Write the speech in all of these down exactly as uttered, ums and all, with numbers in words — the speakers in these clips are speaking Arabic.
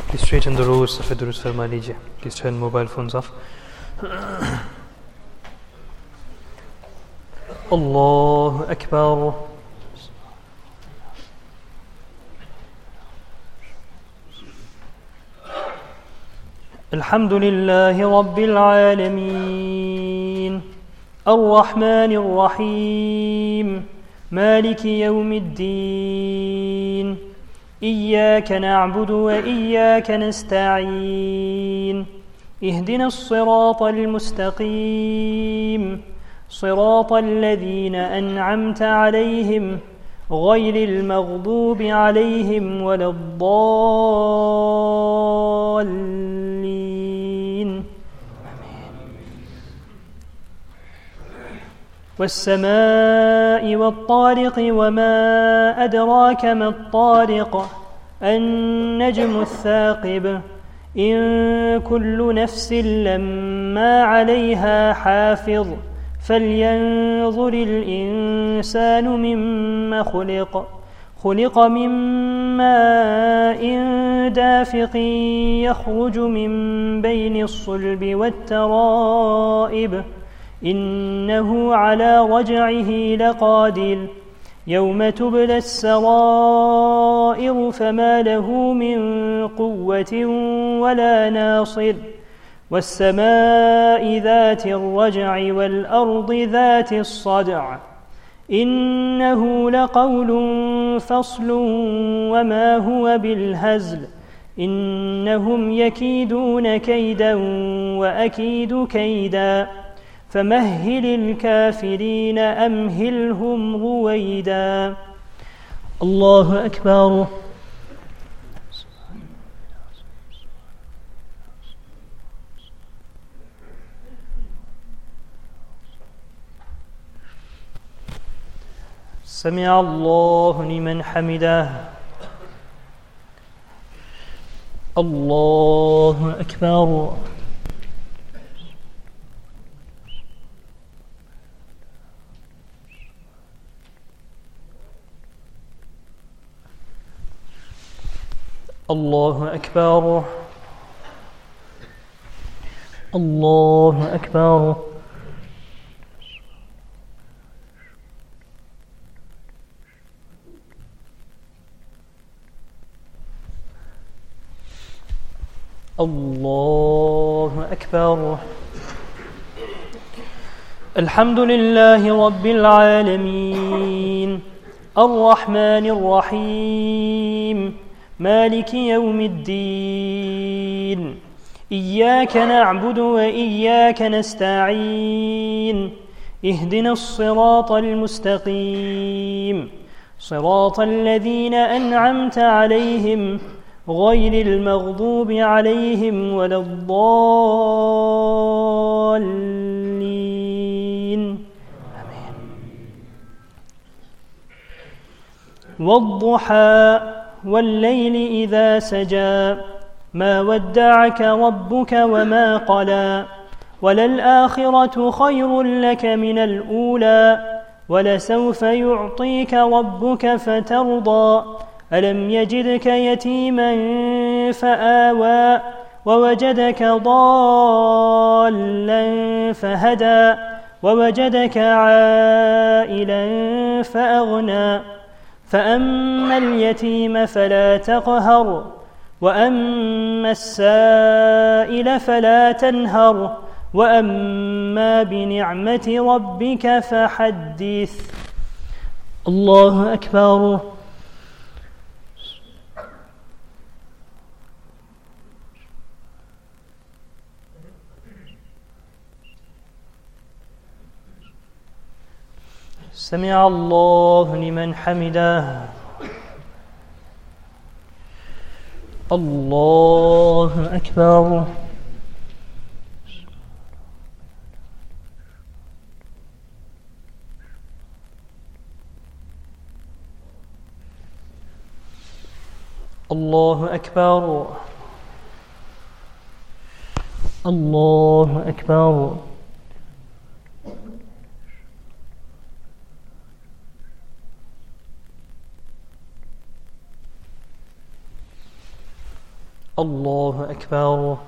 Please straighten the rows. सफ़ेद दुरुस्त फरमा लीजिए. Please turn mobile phones off. الله أكبر. الحمد لله رب العالمين الرحمن الرحيم مالك يوم الدين إياك نعبد وإياك نستعين اهدنا الصراط المستقيم صراط الذين أنعمت عليهم غير المغضوب عليهم ولا الضالين. والسماء والطارق وما أدراك ما الطارق النجم الثاقب إن كل نفس لما عليها حافظ فلينظر الإنسان مما خلق خلق من ماء دافق يخرج من بين الصلب والترائب إنه على رجعه لقادر يوم تبلى السرائر فما له من قوة ولا ناصر والسماء ذات الرجع والأرض ذات الصدع إنه لقول فصل وما هو بالهزل إنهم يكيدون كيدا وأكيد كيدا فمهل الكافرين أمهلهم رويدا. الله أكبر. سمع الله لمن حمده. الله أكبر. الله أكبر. الله أكبر. الله أكبر. الحمد لله رب العالمين الرحمن الرحيم مالك يوم الدين إياك نعبد وإياك نستعين اهدنا الصراط المستقيم صراط الذين أنعمت عليهم غير المغضوب عليهم ولا الضالين. آمين. والضحى والليل إذا سجى ما ودعك ربك وما قلى وللآخرة خير لك من الأولى ولسوف يعطيك ربك فترضى ألم يجدك يتيما فآوى ووجدك ضالا فهدى ووجدك عائلا فأغنى فأما اليتيم فلا تقهر وأما السائل فلا تنهر وأما بنعمة ربك فحدث. الله أكبر. سمع الله لمن حمده. الله أكبر. الله أكبر. الله أكبر. الله أكبر.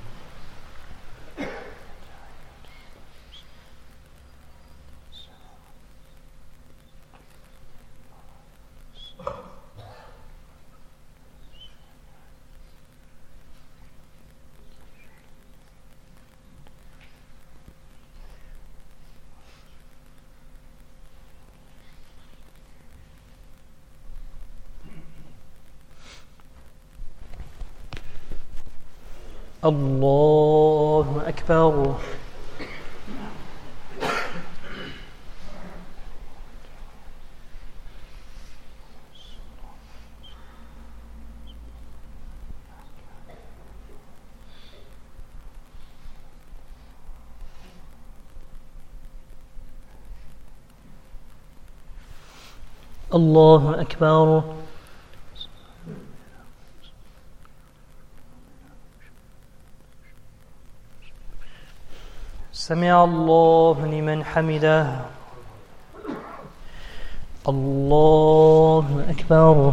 الله أكبر. الله أكبر. سمع الله لمن حمده. الله أكبر.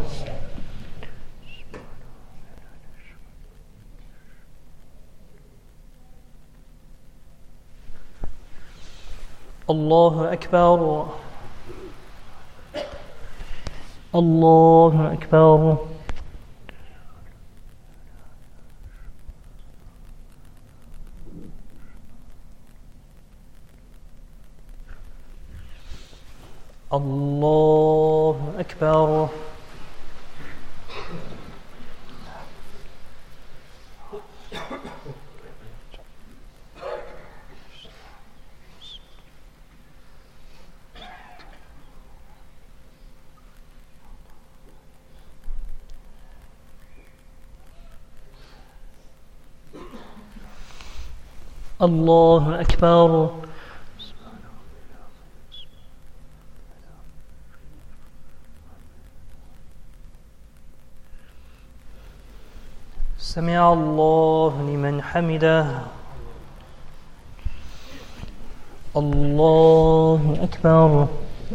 الله أكبر. الله أكبر. الله أكبر. الله أكبر. سمع الله لمن حمده. الله أكبر.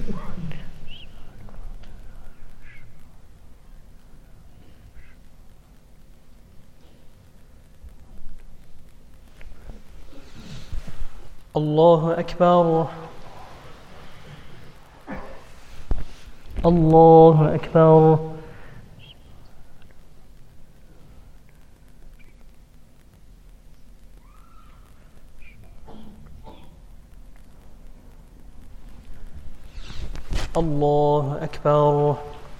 الله أكبر. الله أكبر. الله أكبر.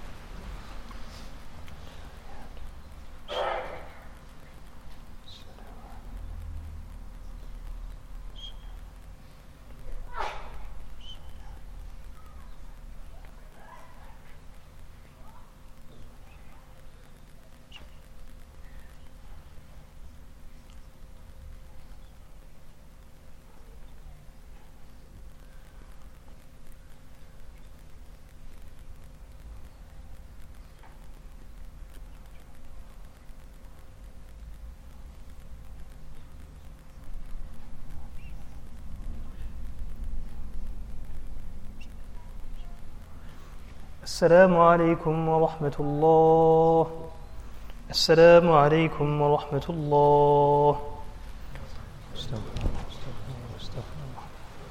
السلام عليكم ورحمة الله. السلام عليكم ورحمة الله. استغفر الله استغفر الله استغفر الله.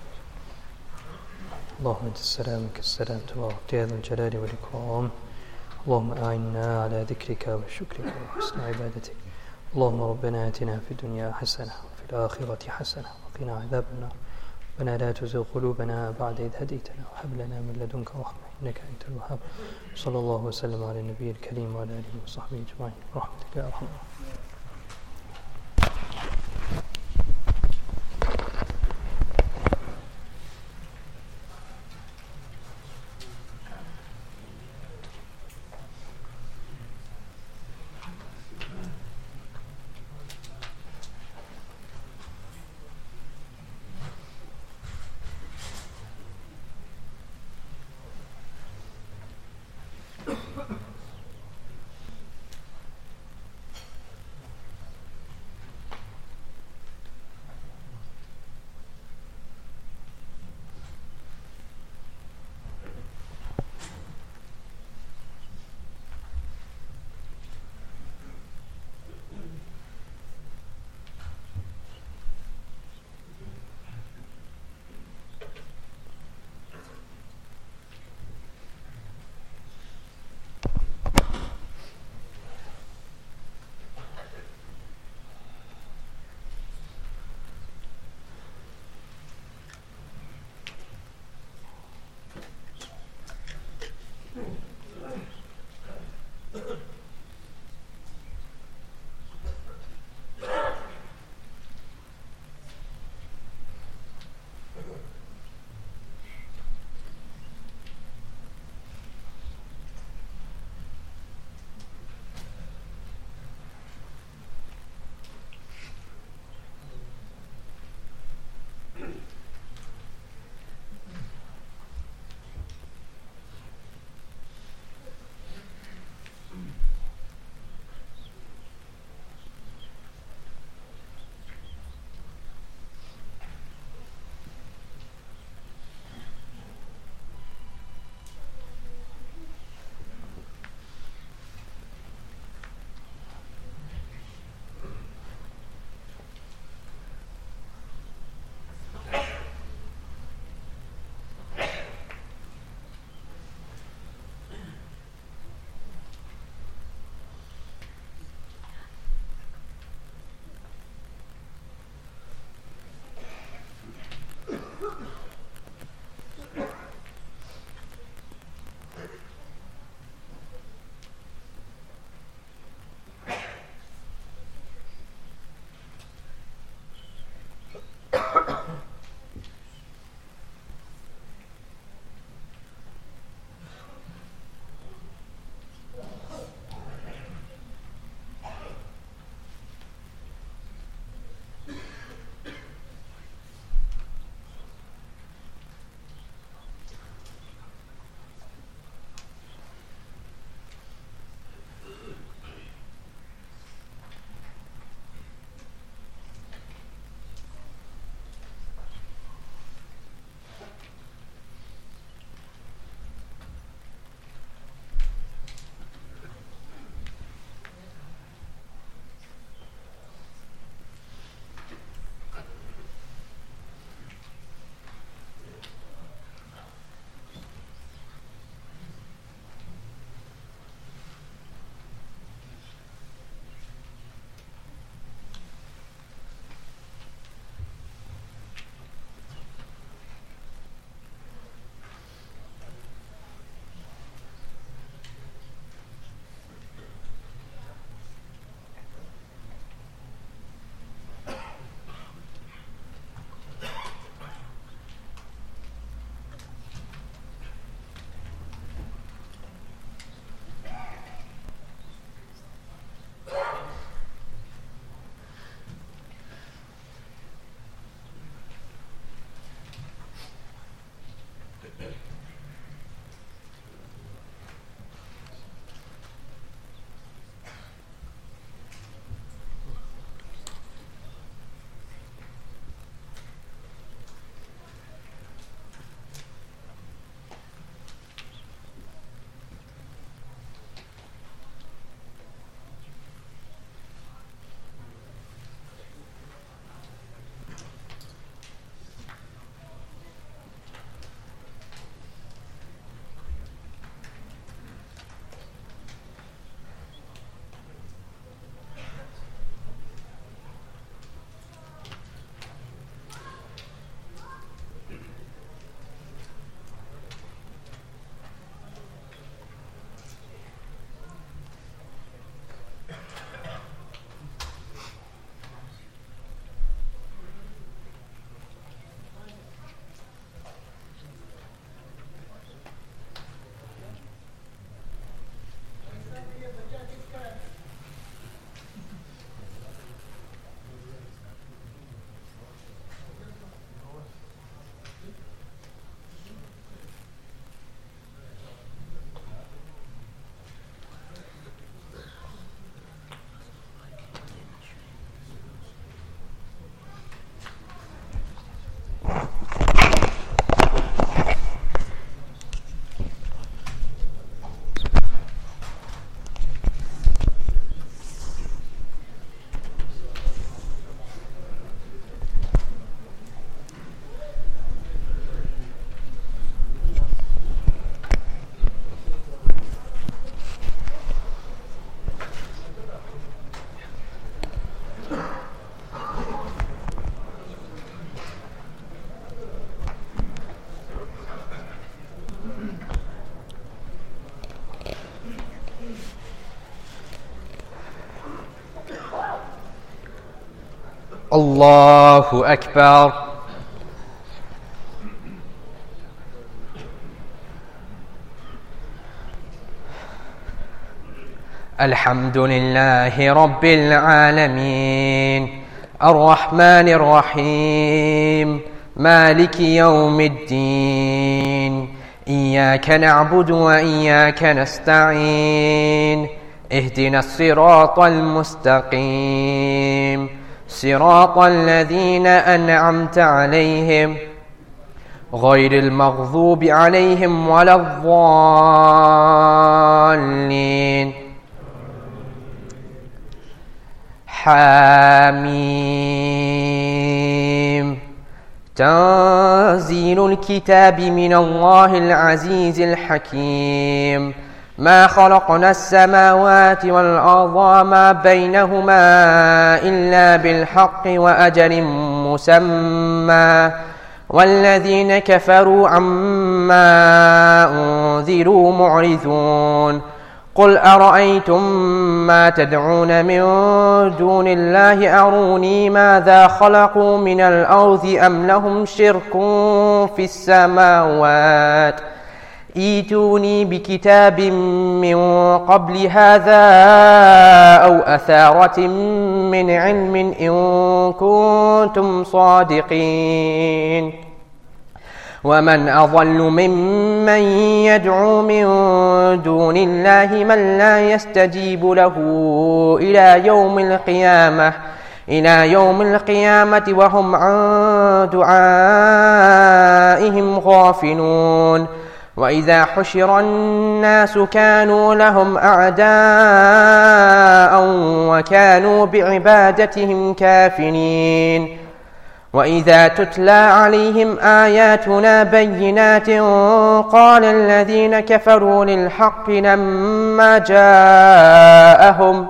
اللهم انت السلام منك السلام تبارك يا ذا الجلال والإكرام. اللهم أعنا على ذكرك وشكرك وحسن عبادتك. اللهم ربنا آتنا في الدنيا حسنة وفي الآخرة حسنة وقنا عذاب النار. ربنا لا تزغ قلوبنا بعد إذ هديتنا وهب لنا من لدنك رحمة إنك أنت الوهاب. صلى الله وسلم على النبي الكريم وعلى آله وصحبه أجمعين برحمتك يا أرحم الراحمين. الله أكبر. الحمد لله رب العالمين الرحمن الرحيم مالك يوم الدين إياك نعبد وإياك نستعين اهدنا الصراط المستقيم صراط الذين أنعمت عليهم غير المغضوب عليهم ولا الضالين. حاميم. تنزيل الكتاب من الله العزيز الحكيم. ما خلقنا السماوات والأرض وما بينهما إلا بالحق وأجل مسمى والذين كفروا عما أنذروا معرضون. قل أرأيتم ما تدعون من دون الله أروني ماذا خلقوا من الأرض أم لهم شرك في السماوات ائتوني بكتاب من قبل هذا أو أثارة من علم إن كنتم صادقين. ومن أضل ممن يدعو من دون الله من لا يستجيب له إلى يوم القيامة إلى يوم القيامة وهم عن دعائهم غافلون. وإذا حشر الناس كانوا لهم أعداء وكانوا بعبادتهم كافرين. وإذا تتلى عليهم آياتنا بينات قال الذين كفروا للحق لما جاءهم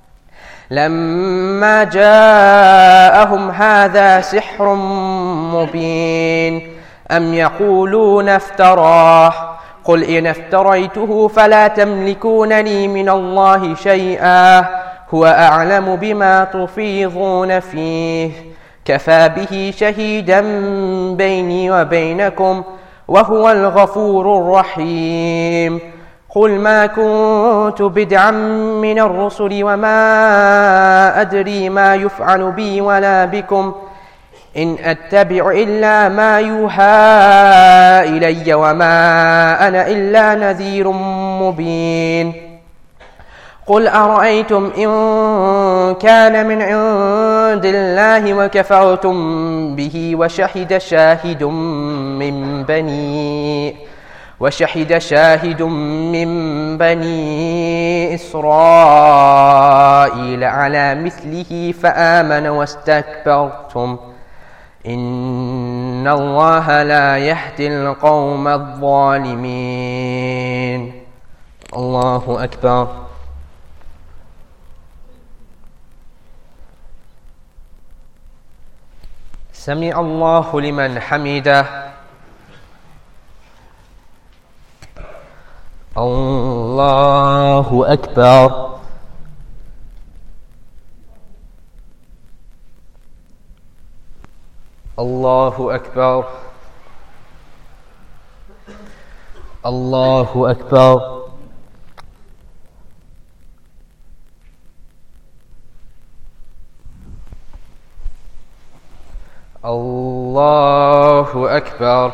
لما جاءهم هذا سحر مبين أم يقولون افتراه قل إن افتريته فلا تملكون لي من الله شيئا هو أعلم بما تفيضون فيه كفى به شهيدا بيني وبينكم وهو الغفور الرحيم. قل ما كنت بدعا من الرسل وما أدري ما يفعل بي ولا بكم إن أتبع إلا ما يوحى إلي وما أنا إلا نذير مبين. قل أرأيتم إن كان من عند الله وكفرتم به وشهد شاهد من بني وشهد شاهد من بني إسرائيل على مثله فآمن واستكبرتم إن الله لا يهدي القوم الظالمين. الله أكبر. سمع الله لمن حمده. الله أكبر. الله أكبر. الله أكبر. الله أكبر.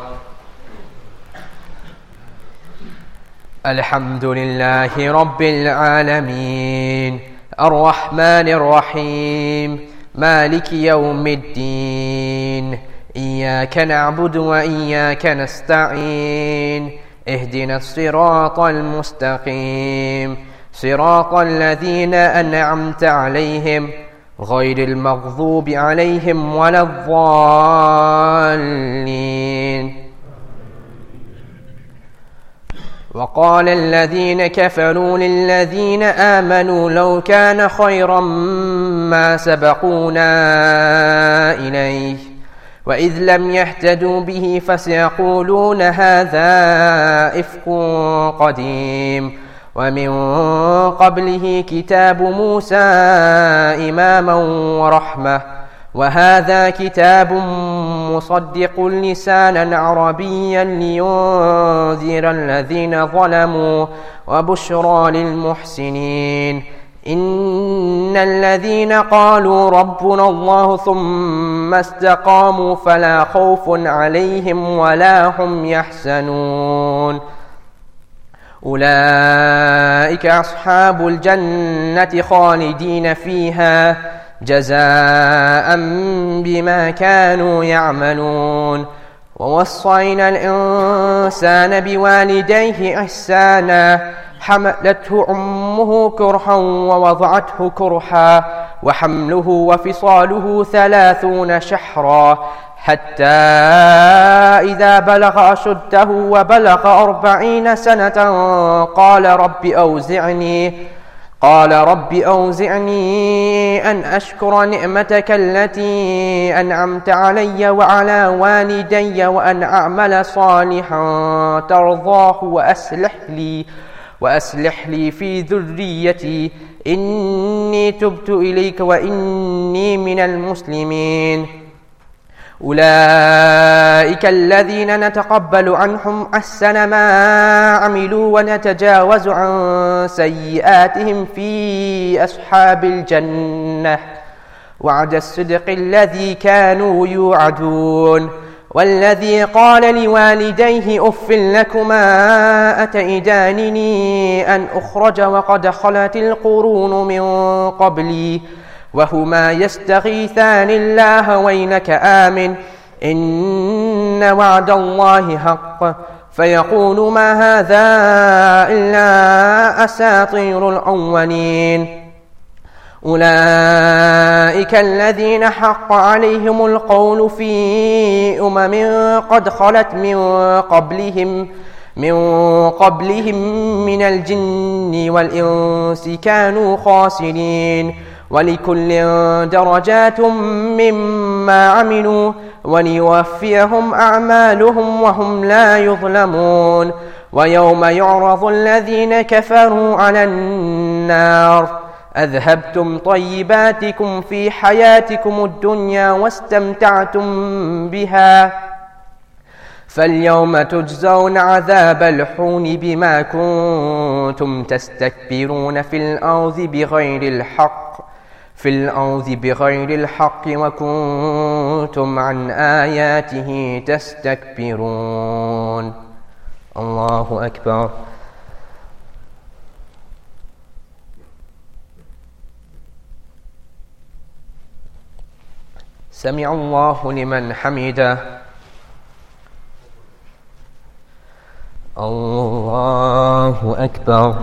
الحمد لله رب العالمين الرحمن الرحيم مالك يوم الدين إياك نعبد وإياك نستعين اهدنا الصراط المستقيم صراط الذين أنعمت عليهم غير المغضوب عليهم ولا الضالين. وقال الذين كفروا للذين آمنوا لو كان خيرا ما سبقونا إليه وإذ لم يهتدوا به فسيقولون هذا إفك قديم ومن قبله كتاب موسى إماما ورحمة وهذا كتاب مصدق لسانا عربيا لينذر الذين ظلموا وبشرى للمحسنين. إن الذين قالوا ربنا الله ثم استقاموا فلا خوف عليهم ولا هم يحزنون. أولئك أصحاب الجنة خالدين فيها جزاء بما كانوا يعملون. ووصينا الإنسان بوالديه إحسانا حملته أمه كرها ووضعته كرها وحمله وفصاله ثلاثون شهرا حتى إذا بلغ أشده وبلغ أربعين سنة قال رب أوزعني قال رب أوزعني أن أشكر نعمتك التي أنعمت علي وعلى والدي وأن أعمل صالحا ترضاه وأصلح لي وأصلح لي في ذريتي إني تبت إليك وإني من المسلمين. أولئك الذين نتقبل عنهم أحسن ما عملوا ونتجاوز عن سيئاتهم في أصحاب الجنة وعد الصدق الذي كانوا يوعدون. والذي قال لوالديه أف لكما أتئدانني أن أخرج وقد خلت القرون من قبلي وهما يستغيثان الله ويلك آمن إن وعد الله حق فيقول ما هذا إلا أساطير الأولين. أولئك الذين حق عليهم القول في أمم قد خلت من قبلهم من قبلهم من الجن والإنس كانوا خاسرين. ولكل درجات مما عملوا وليوفيهم أعمالهم وهم لا يظلمون. ويوم يعرض الذين كفروا على النار أذهبتم طيباتكم في حياتكم الدنيا واستمتعتم بها فاليوم تجزون عذاب الحون بما كنتم تستكبرون في الأرض بغير الحق في الأرض بغير الحق وكنتم عن آياته تستكبرون. الله أكبر. سمع الله لمن حمده. الله أكبر.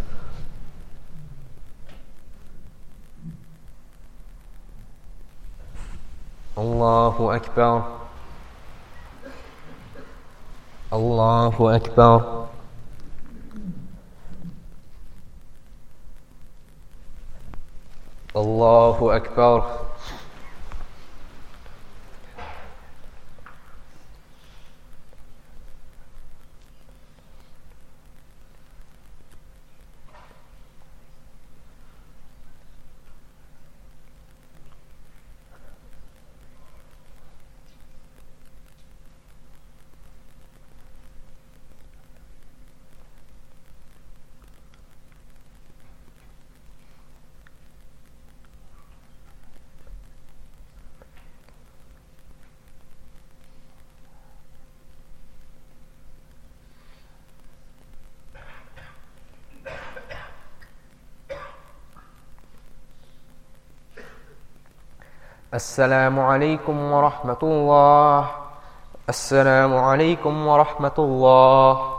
الله أكبر. الله أكبر. الله أكبر. السلام عليكم ورحمة الله. السلام عليكم ورحمة الله.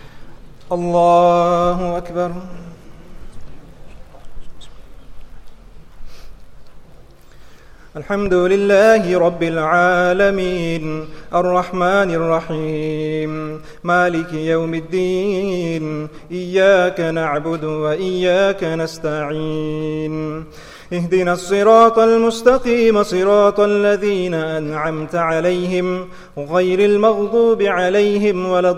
الله أكبر. الحمد لله رب العالمين الرحمن الرحيم مالك يوم الدين إياك نعبد وإياك نستعين اهدنا الصراط المستقيم صراط الذين أنعمت عليهم غير المغضوب عليهم ولا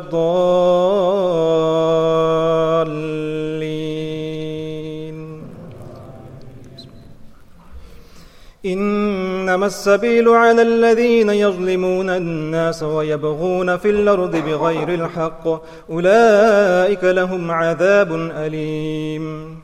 الضالين. إنما السبيل على الذين يظلمون الناس ويبغون في الأرض بغير الحق أولئك لهم عذاب أليم.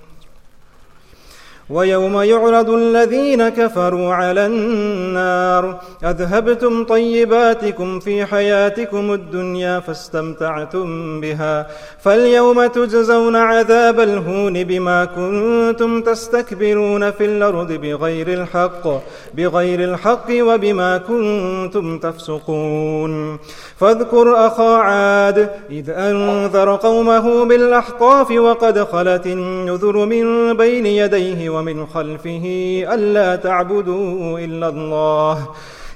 ويوم يعرض الذين كفروا على النار أذهبتم طيباتكم في حياتكم الدنيا فاستمتعتم بها فاليوم تجزون عذاب الهون بما كنتم تستكبرون في الأرض بغير الحق بغير الحق وبما كنتم تفسقون. فاذكر أخا عاد إذ أنذر قومه بالأحقاف وقد خلت النذر من بين يديه ومن خلفه ألا تعبدوا إلا الله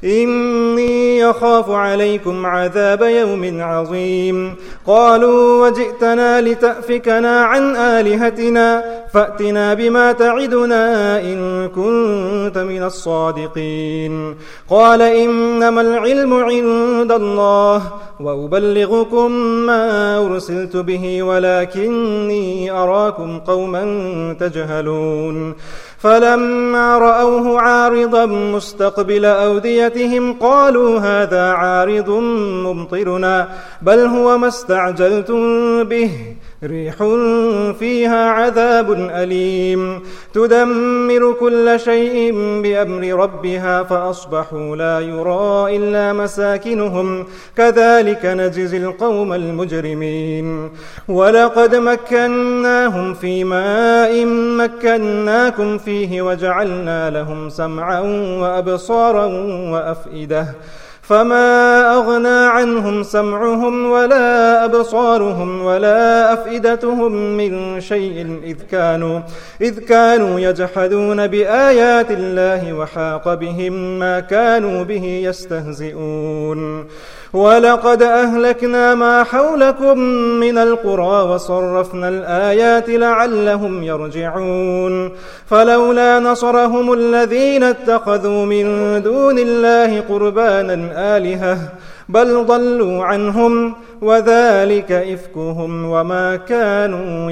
إني يخاف عليكم عذاب يوم عظيم. قالوا وجئتنا لتأفكنا عن آلهتنا فأتنا بما تعدنا إن كنت من الصادقين. قال إنما العلم عند الله وأبلغكم ما أرسلت به ولكني أراكم قوما تجهلون. فلما رأوه عارضا مستقبل أوديتهم قالوا هذا عارض ممطرنا بل هو ما استعجلتم به ريح فيها عذاب أليم تدمر كل شيء بأمر ربها فأصبحوا لا يرى إلا مساكنهم كذلك نجزي القوم المجرمين. ولقد مكناهم في ماء مكناكم فيه وجعلنا لهم سمعا وأبصارا وأفئدة فما أغنى عنهم سمعهم ولا أبصارهم ولا أفئدتهم من شيء إذ كانوا, إذ كانوا يجحدون بآيات الله وحاق بهم ما كانوا به يستهزئون. ولقد أهلكنا ما حولكم من القرى وصرفنا الآيات لعلهم يرجعون. فلولا نصرهم الذين اتخذوا من دون الله قربانا آلهة بل ضلوا عنهم وذلك إفكهم وما كانوا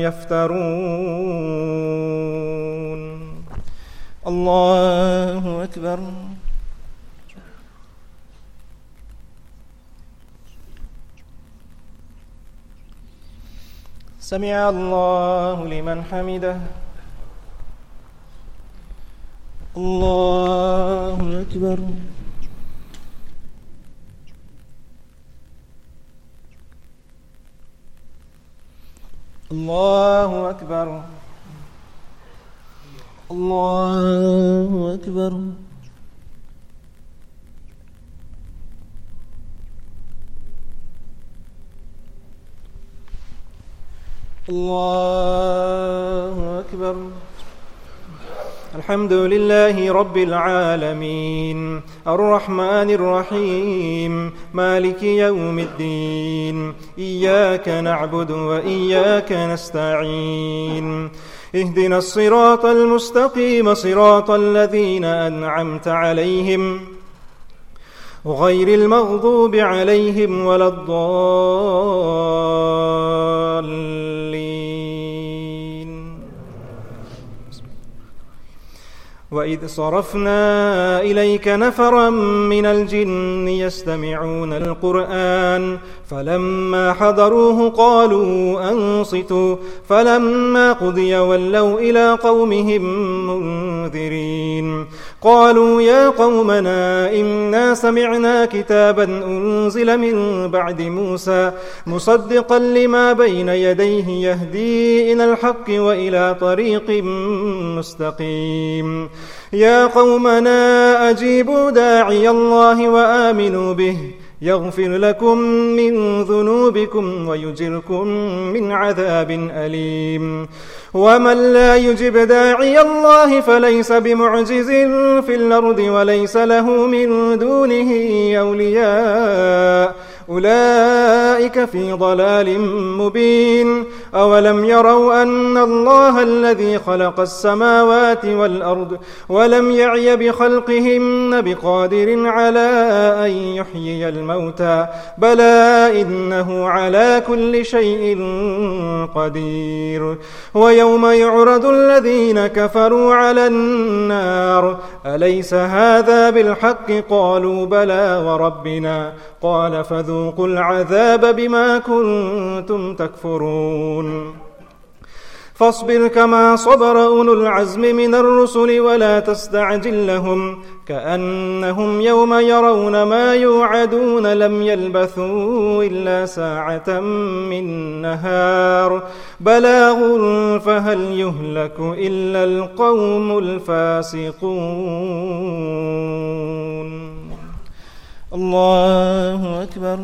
يفترون. الله أكبر. سمع الله لمن حمده. الله أكبر. الله أكبر. الله أكبر. الله أكبر. الحمد لله رب العالمين الرحمن الرحيم مالك يوم الدين إياك نعبد وإياك نستعين اهدنا الصراط المستقيم صراط الذين أنعمت عليهم غير المغضوب عليهم ولا الضالين. وإذ صرفنا إليك نفرا من الجن يستمعون القرآن فلما حضروه قالوا أنصتوا فلما قضي ولوا إلى قومهم منذرين. قالوا يا قومنا إنا سمعنا كتابا أنزل من بعد موسى مصدقا لما بين يديه يهدي إلى الحق وإلى طريق مستقيم. يا قومنا أجيبوا داعي الله وآمنوا به يغفر لكم من ذنوبكم ويجركم من عذاب أليم. ومن لا يجب داعي الله فليس بمعجز في الأرض وليس له من دونه أولياء أولئك في ضلال مبين. أولم يروا أن الله الذي خلق السماوات والأرض ولم يعي بخلقهن بقادر على أن يحيي الموتى بلى إنه على كل شيء قدير. ويوم يعرض الذين كفروا على النار أليس هذا بالحق قالوا بلى وربنا قال فذوقوا العذاب بما كنتم تكفرون. فاصبر كما صبر أولو العزم من الرسل ولا تستعجل لهم كأنهم يوم يرون ما يوعدون لم يلبثوا إلا ساعة من نهار بلاغ فهل يهلك إلا القوم الفاسقون. الله أكبر.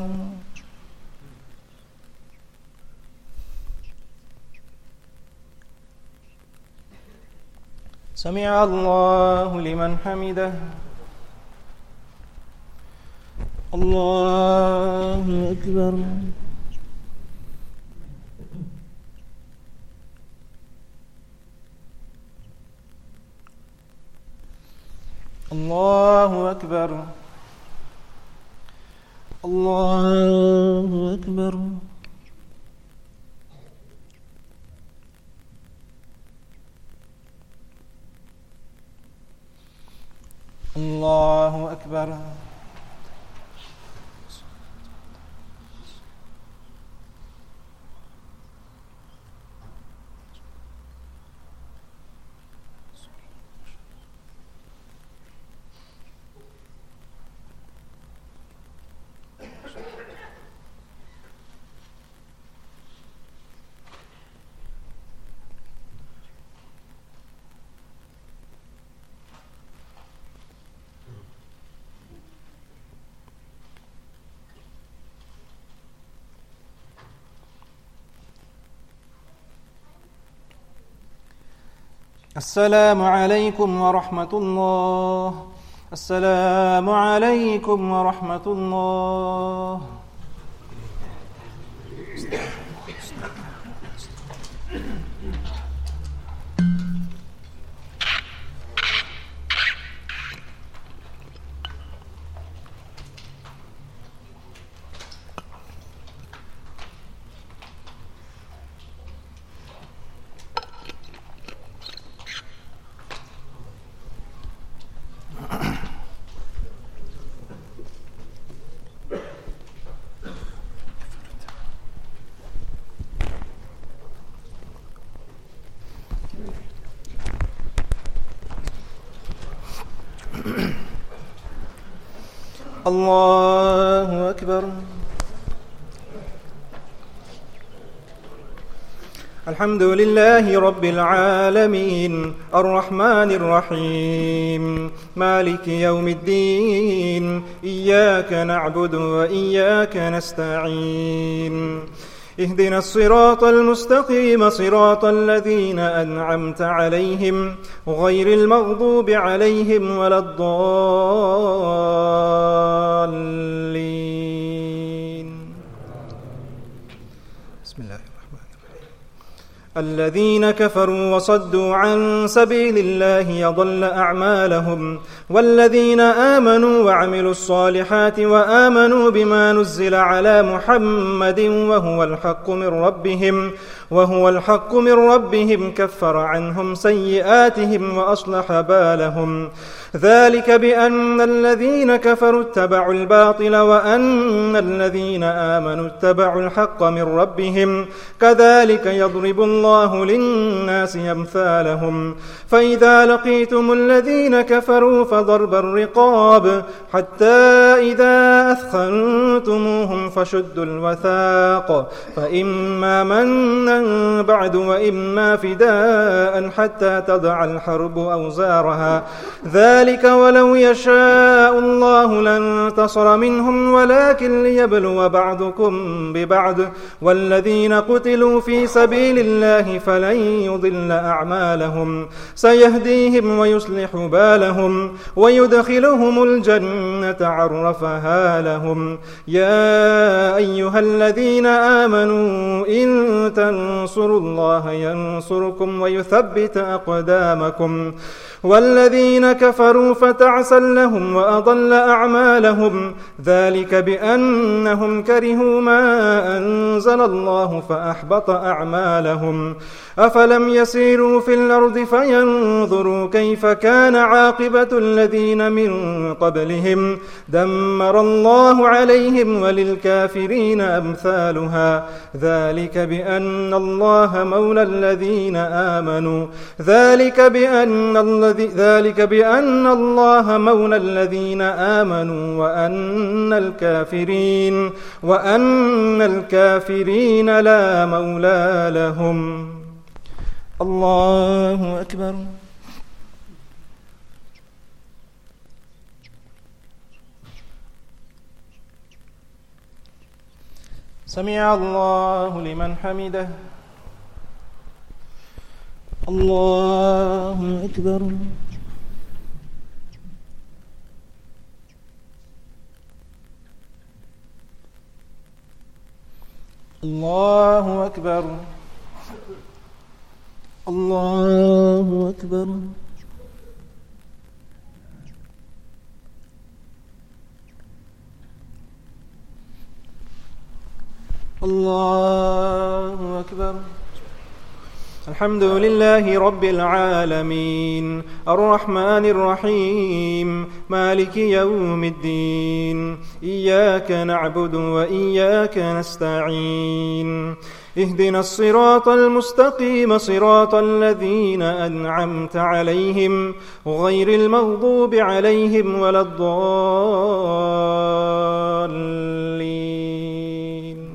سمع الله لمن حمده. الله أكبر. الله أكبر. الله أكبر. الله أكبر. السلام عليكم ورحمة الله. السلام عليكم ورحمة الله. الله أكبر. الحمد لله رب العالمين الرحمن الرحيم مالك يوم الدين إياك نعبد وإياك نستعين اهدنا الصراط المستقيم صراط الذين أنعمت عليهم غير المغضوب عليهم ولا الضالين. بسم الله الرحمن الرحيم. الذين كفروا وصدوا عن سبيل الله يضل أعمالهم والذين آمنوا وعملوا الصالحات وآمنوا بما نزل على محمد وهو الحق من ربهم وهو الحق من ربهم كفر عنهم سيئاتهم وأصلح بالهم ذلك بأن الذين كفروا اتبعوا الباطل وأن الذين آمنوا اتبعوا الحق من ربهم كذلك يضرب الله الله للناس أمثالهم فإذا لقيتم الذين كفروا فضرب الرقاب حتى إذا أثخنتموهم فشدوا الوثاق فإما منا بعد وإما فداء حتى تضع الحرب أوزارها ذلك ولو يشاء الله لانتصر منهم ولكن ليبلو بعضكم ببعض والذين قتلوا في سبيل الله فلن يضل أعمالهم سيهديهم ويصلح بالهم ويدخلهم الجنة عرفها لهم يا أيها الذين آمنوا إن تنصروا الله ينصركم ويثبت أقدامكم والذين كفروا فتعسا لهم وأضل أعمالهم ذلك بأنهم كرهوا ما أنزل الله فأحبط أعمالهم أفلم يسيروا في الأرض فينظروا كيف كان عاقبة الذين من قبلهم دمر الله عليهم وللكافرين أمثالها ذلك بأن الله مولى الذين آمنوا ذلك بأن الذي ذلك بأن الله مولى الذين آمنوا وأن الكافرين وأن الكافرين لا مولى لهم الله أكبر سمع الله لمن حمده الله أكبر الله أكبر الله أكبر الله أكبر الحمد لله رب العالمين الرحمن الرحيم مالك يوم الدين إياك نعبد وإياك نستعين اهدنا الصراط المستقيم صراط الذين أنعمت عليهم غير المغضوب عليهم ولا الضالين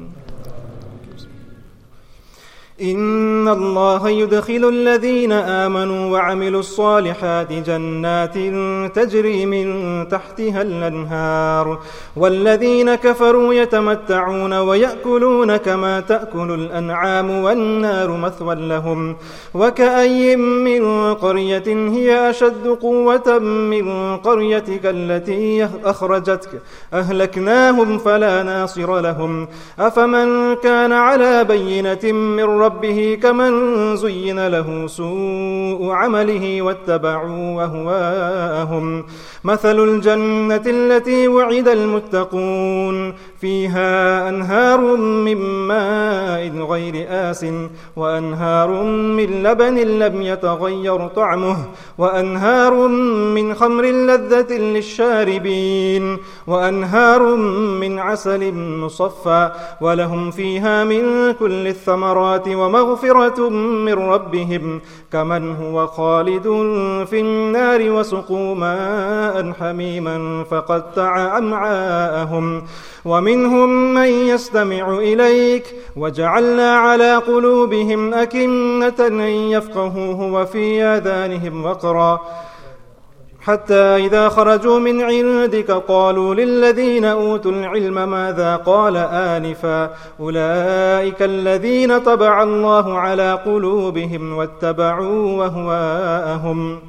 إن الله يدخل الذين آمنوا وعملوا الصالحات جنات تجري من تحتها الأنهار والذين كفروا يتمتعون ويأكلون كما تأكل الأنعام والنار مثوى لهم وكأي من قرية هي أشد قوة من قريتك التي أخرجتك أهلكناهم فلا ناصر لهم أفمن كان على بينة من ربه كمن زين له سوء عمله واتبعوا أهواءهم مثل الجنة التي وعد المتقون فيها أنهار من ماء غير آس وأنهار من لبن لم يتغير طعمه وأنهار من خمر لذة للشاربين وأنهار من عسل مصفى ولهم فيها من كل الثمرات ومغفرة من ربهم كمن هو خالد في النار وسقوا ماء حميما فقطع أمعاءهم ومنهم من يستمع إليك وجعلنا على قلوبهم أكنة أن يفقهوه وفي آذانهم وقرا حتى إذا خرجوا من عندك قالوا للذين أوتوا العلم ماذا قال آنفا أولئك الذين طبع الله على قلوبهم واتبعوا أهواءهم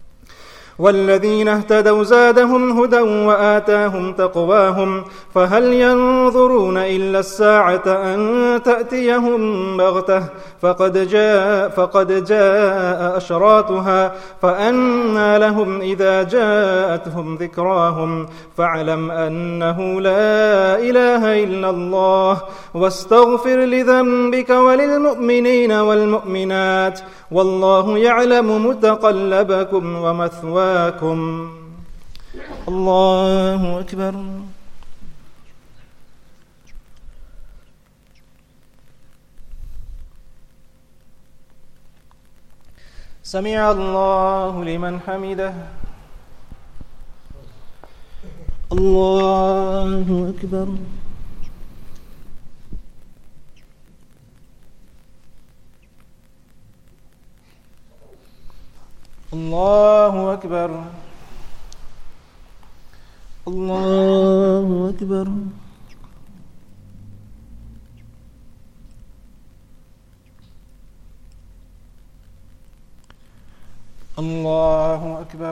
والذين اهتدوا زادهم هدى وآتاهم تقواهم فهل ينظرون إلا الساعة أن تأتيهم بغتة فقد جاء, فقد جاء أشراطها فأنى لهم إذا جاءتهم ذكراهم فاعلم أنه لا إله إلا الله واستغفر لذنبك وللمؤمنين والمؤمنات والله يعلم متقلبكم ومثواكم الله أكبر سمع الله لمن حمده. الله أكبر. الله أكبر. الله أكبر. الله أكبر.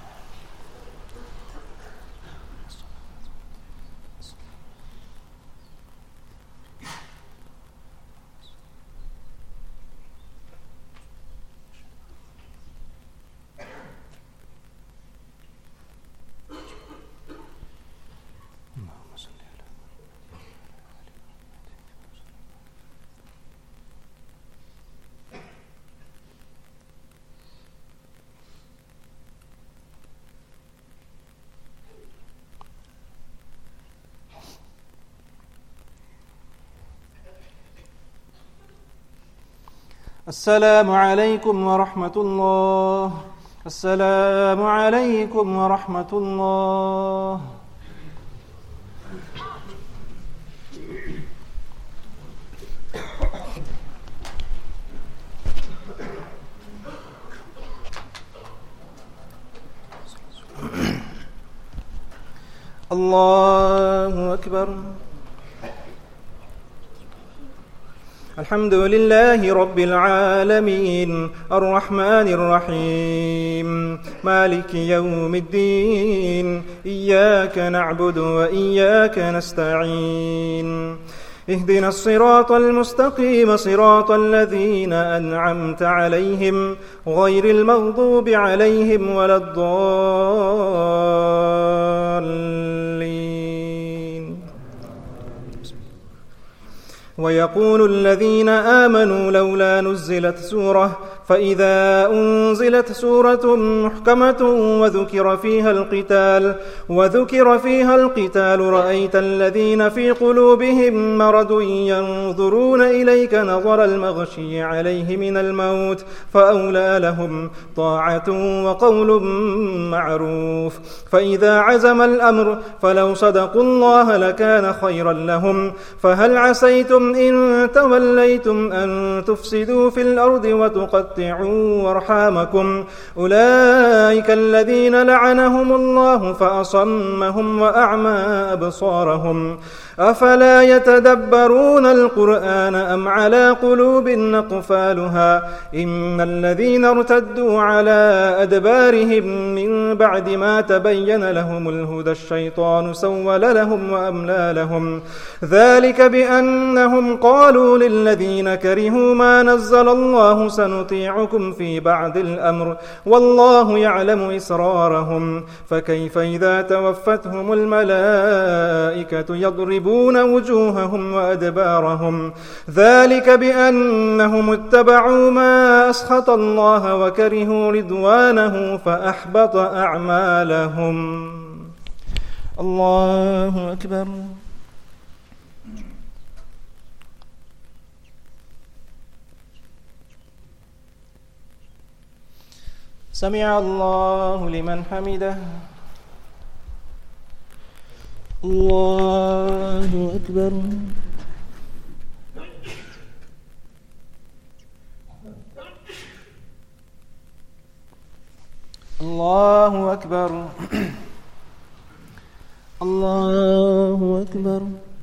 السلام عليكم ورحمة الله. السلام عليكم ورحمة الله. الله أكبر. الحمد لله رب العالمين الرحمن الرحيم مالك يوم الدين إياك نعبد وإياك نستعين اهدنا الصراط المستقيم صراط الذين أنعمت عليهم غير المغضوب عليهم ولا الضالين. ويقول الذين آمنوا لولا نزلت سورة فإذا أنزلت سورة محكمة وذكر فيها القتال وذكر فيها القتال رأيت الذين في قلوبهم مرض ينظرون إليك نظر المغشي عليه من الموت فأولى لهم طاعة وقول معروف. فإذا عزم الأمر فلو صدقوا الله لكان خيرا لهم. فهل عسيتم إن توليتم أن تفسدوا في الأرض وتقتلوا وارحامكم أولئك الذين لعنهم الله فأصمهم وأعمى أبصارهم أفلا يتدبرون القرآن أم على قلوب أقفالها إن الذين ارتدوا على أدبارهم من بعد ما تبين لهم الهدى الشيطان سول لهم وأملى لهم ذلك بأنهم قالوا للذين كرهوا ما نزل الله سنطيعكم في بعض الأمر والله يعلم إسرارهم فكيف إذا توفتهم الملائكة يضربون وجوههم وأدبارهم ذلك بأنهم اتبعوا ما أسخط الله وكرهوا رضوانه فأحبط أعمالهم. الله أكبر. سمع الله لمن حمده. الله أكبر. الله أكبر. الله أكبر.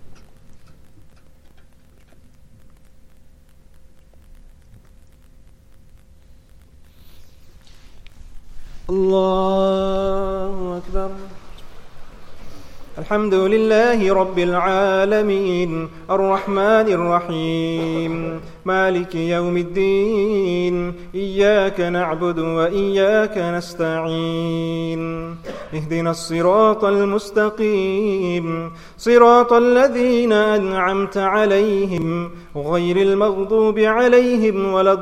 الله أكبر. الحمد لله رب العالمين الرحمن الرحيم مالك يوم الدين إياك نعبد وإياك نستعين اهدنا الصراط المستقيم صراط الذين أنعمت عليهم غير المغضوب عليهم ولا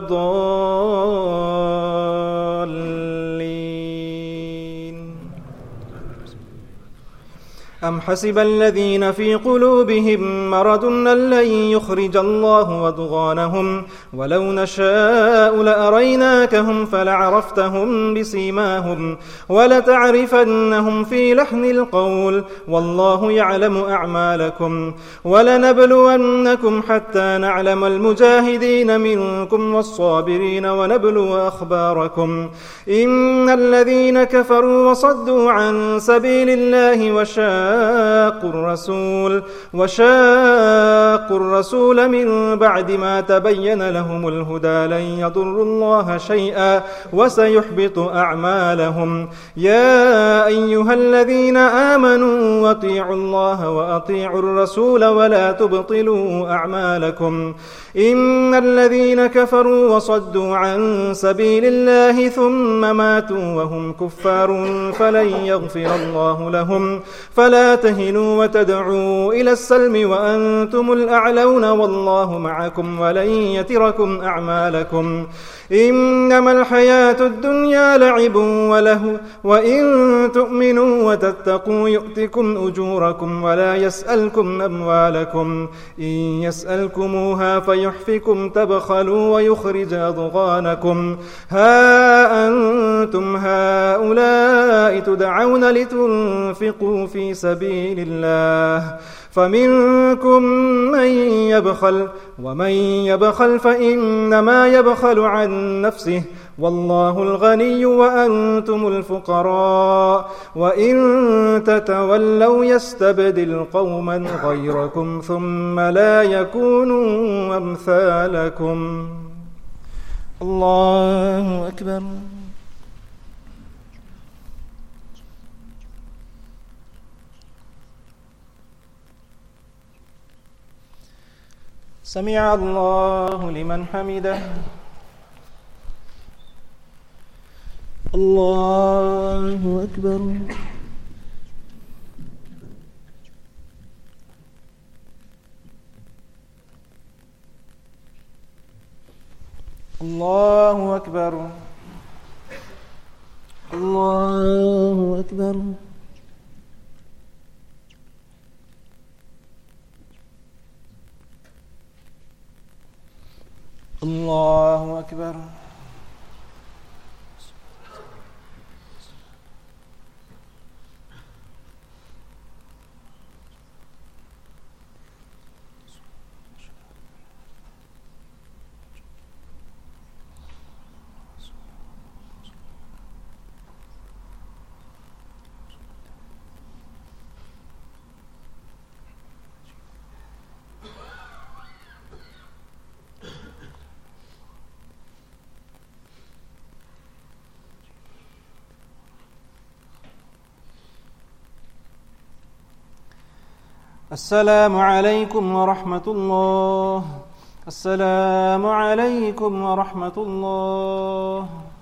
الضالين. أم حسب الذين في قلوبهم مرض أن لن يخرج الله أضغانهم ولو نشاء لأريناكهم فلعرفتهم بسيماهم ولتعرفنهم في لحن القول والله يعلم أعمالكم ولنبلونكم حتى نعلم المجاهدين منكم والصابرين ونبلو أخباركم إن الذين كفروا وصدوا عن سبيل الله وشاقوا وشاقوا الرسول وشاقوا الرسول من بعد ما تبين لهم الهدى لن يضروا الله شيئا وسيحبط أعمالهم يا أيها الذين آمنوا أطيعوا الله وأطيعوا الرسول ولا تبطلوا أعمالكم إن الذين كفروا وصدوا عن سبيل الله ثم ماتوا وهم كفار فلن يغفر الله لهم فلا تهنوا وتدعوا إلى السلم وأنتم الأعلون والله معكم ولن يتركم أعمالكم إنما الحياة الدنيا لعب وله وإن تؤمنوا وتتقوا يؤتكم أجوركم ولا يسألكم أموالكم إن يسألكموها فيحفكم تبخلوا ويخرج أضغانكم ها أنتم هؤلاء تدعون لتنفقوا في سبيل الله فمنكم من يبخل ومن يبخل فإنما يبخل عن نفسه والله الغني وأنتم الفقراء وإن تتولوا يستبدل قوما غيركم ثم لا يكونوا أمثالكم. الله أكبر. سمع الله لمن حمده. الله أكبر. الله أكبر. الله أكبر. الله أكبر. السلام عليكم ورحمة الله. السلام عليكم ورحمة الله.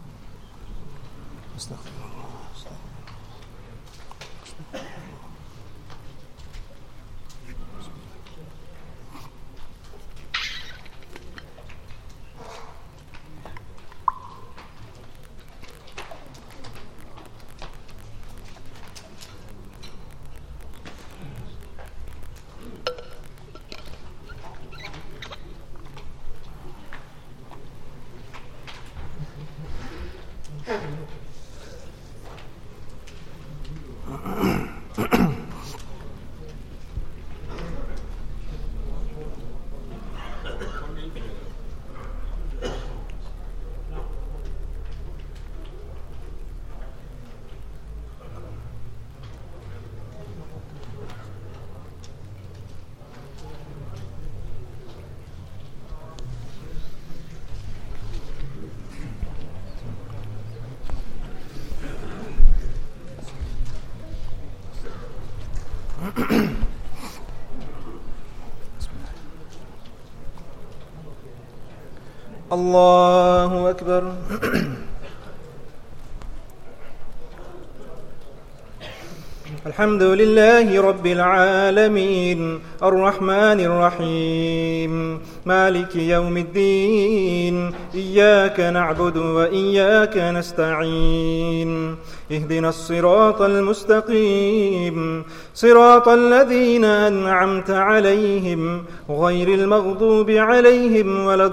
استغفر الله. الله أكبر. الحمد لله رب العالمين الرحمن الرحيم مالك يوم الدين إياك نعبد وإياك نستعين اهدنا الصراط المستقيم صراط الذين أنعمت عليهم غير المغضوب عليهم ولا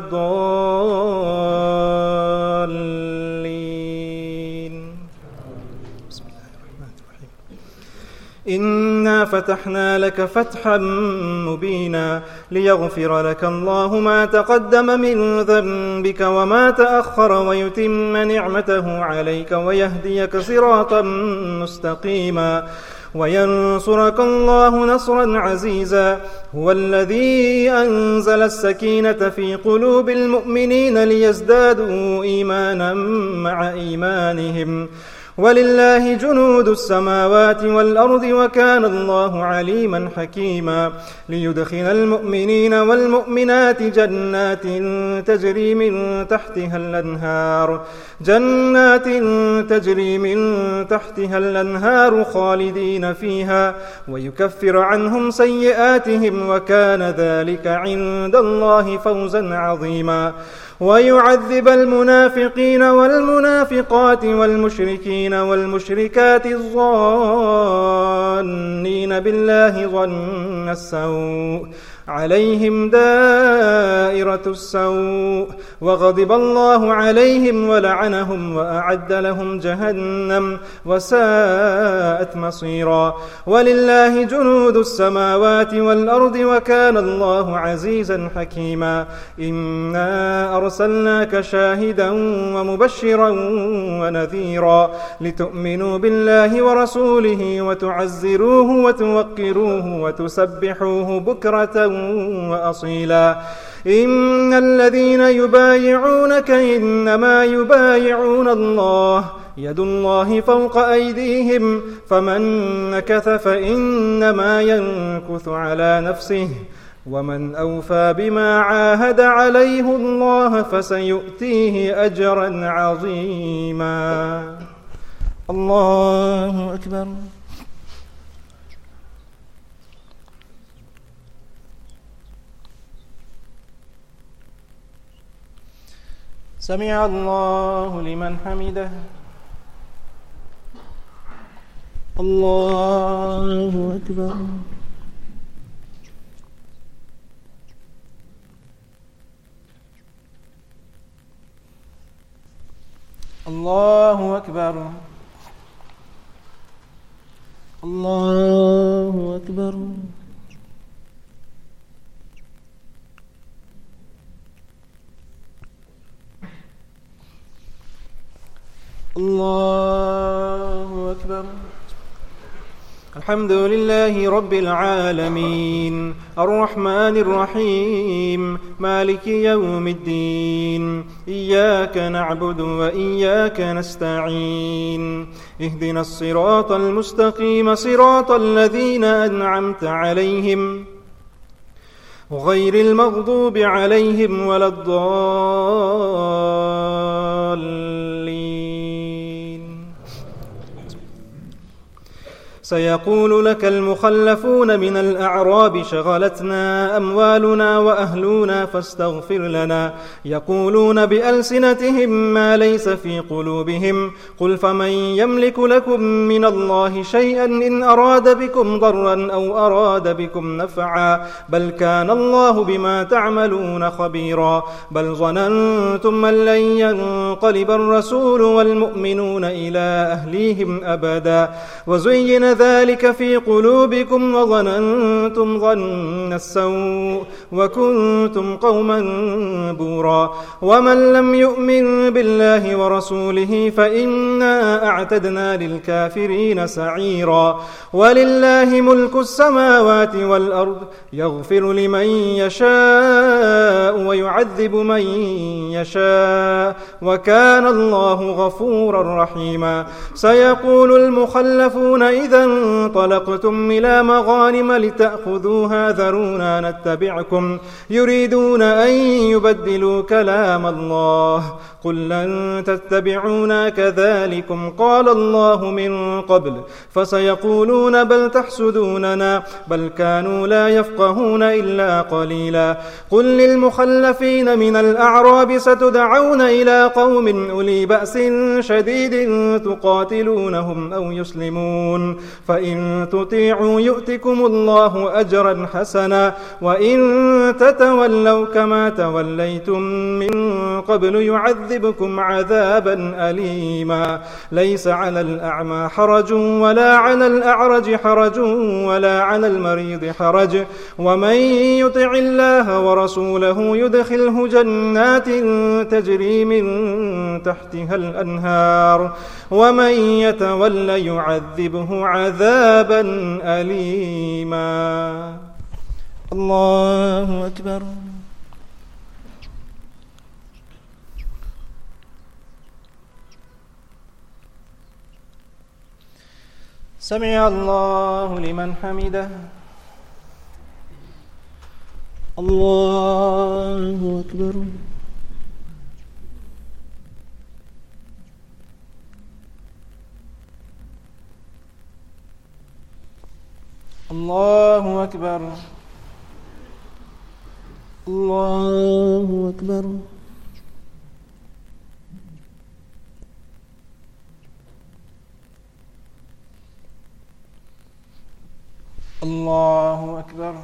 الضالين. بسم الله الرحمن الرحيم. إنا فتحنا لك فتحا مبينا ليغفر لك الله ما تقدم من ذنبك وما تأخر ويتم نعمته عليك ويهديك صراطا مستقيما وينصرك الله نصرا عزيزا. هو الذي أنزل السكينة في قلوب المؤمنين ليزدادوا إيمانا مع إيمانهم ولله جنود السماوات والأرض وكان الله عليما حكيما. ليدخل المؤمنين والمؤمنات جنات تجري من تحتها الأنهار جنات تجري من تحتها الأنهار خالدين فيها ويكفر عنهم سيئاتهم وكان ذلك عند الله فوزا عظيما. ويعذب المنافقين والمنافقات والمشركين والمشركات الظانين بالله ظن السوء عليهم دائرة السوء وغضب الله عليهم ولعنهم وأعد لهم جهنم وساءت مصيرا. ولله جنود السماوات والأرض وكان الله عزيزا حكيما. إنا أرسلناك شاهدا ومبشرا ونذيرا لتؤمنوا بالله ورسوله وتعزروه وتوقروه وتسبحوه بكرة وأصيلا. إن الذين يبايعونك إنما يبايعون الله يد الله فوق أيديهم فمن نكث فإنما ينكث على نفسه ومن أوفى بما عاهد عليه الله فسيؤتيه أجرا عظيما. الله أكبر. سمع الله لمن حمده. الله أكبر. الله أكبر. الله أكبر. الله أكبر. الحمد لله رب العالمين الرحمن الرحيم مالك يوم الدين إياك نعبد وإياك نستعين اهدنا الصراط المستقيم صراط الذين أنعمت عليهم غير المغضوب عليهم ولا الضالين. سيقول لك المخلفون من الأعراب شغلتنا أموالنا وأهلنا فاستغفر لنا يقولون بألسنتهم ما ليس في قلوبهم قل فمن يملك لكم من الله شيئا إن أراد بكم ضرا أو أراد بكم نفعا بل كان الله بما تعملون خبيرا. بل ظننتم أن لن ينقلب الرسول والمؤمنون إلى أهليهم أبدا وزين ذلك في قلوبكم وظننتم ظن السوء وكنتم قوما بورا. ومن لم يؤمن بالله ورسوله فإنا أعتدنا للكافرين سعيرا. ولله ملك السماوات والأرض يغفر لمن يشاء ويعذب من يشاء وكان الله غفورا رحيما. سيقول المخلفون إذا إذا انطلقتم إلى مغانم لتأخذوها ذرونا نتبعكم يريدون أن يبدلوا كلام الله قل لن تتبعونا كذلكم قال الله من قبل فسيقولون بل تحسدوننا بل كانوا لا يفقهون إلا قليلا قل للمخلفين من الأعراب ستدعون إلى قوم أولي بأس شديد تقاتلونهم أو يسلمون فإن تطيعوا يؤتكم الله أجرا حسنا وإن تتولوا كما توليتم من قبل يعذبكم عذابا أليما ليس على الأعمى حرج ولا على الأعرج حرج ولا على المريض حرج ومن يطع الله ورسوله يدخله جنات تجري من تحتها الأنهار ومن يتول يعذبه عذابا أليما. الله أكبر. سمع الله لمن حمده. الله أكبر. الله أكبر. الله أكبر. الله أكبر.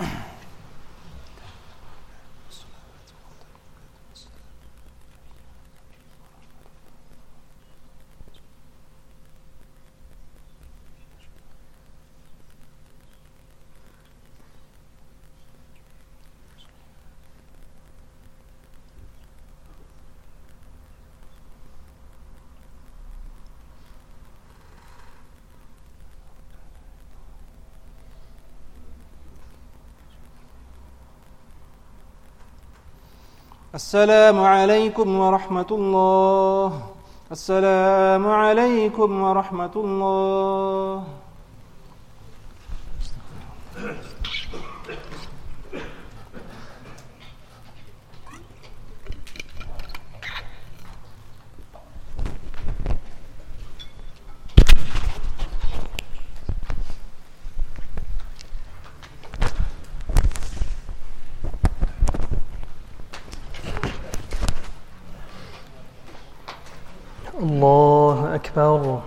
السلام عليكم ورحمة الله. السلام عليكم ورحمة الله. الله أكبر.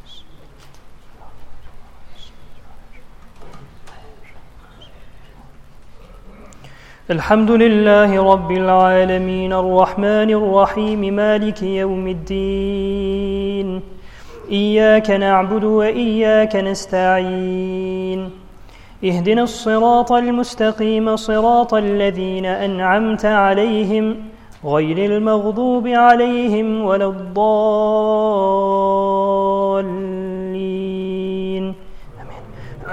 الحمد لله رب العالمين الرحمن الرحيم مالك يوم الدين إياك نعبد وإياك نستعين اهدنا الصراط المستقيم صراط الذين أنعمت عليهم غير المغضوب عليهم ولا الضالين آمين.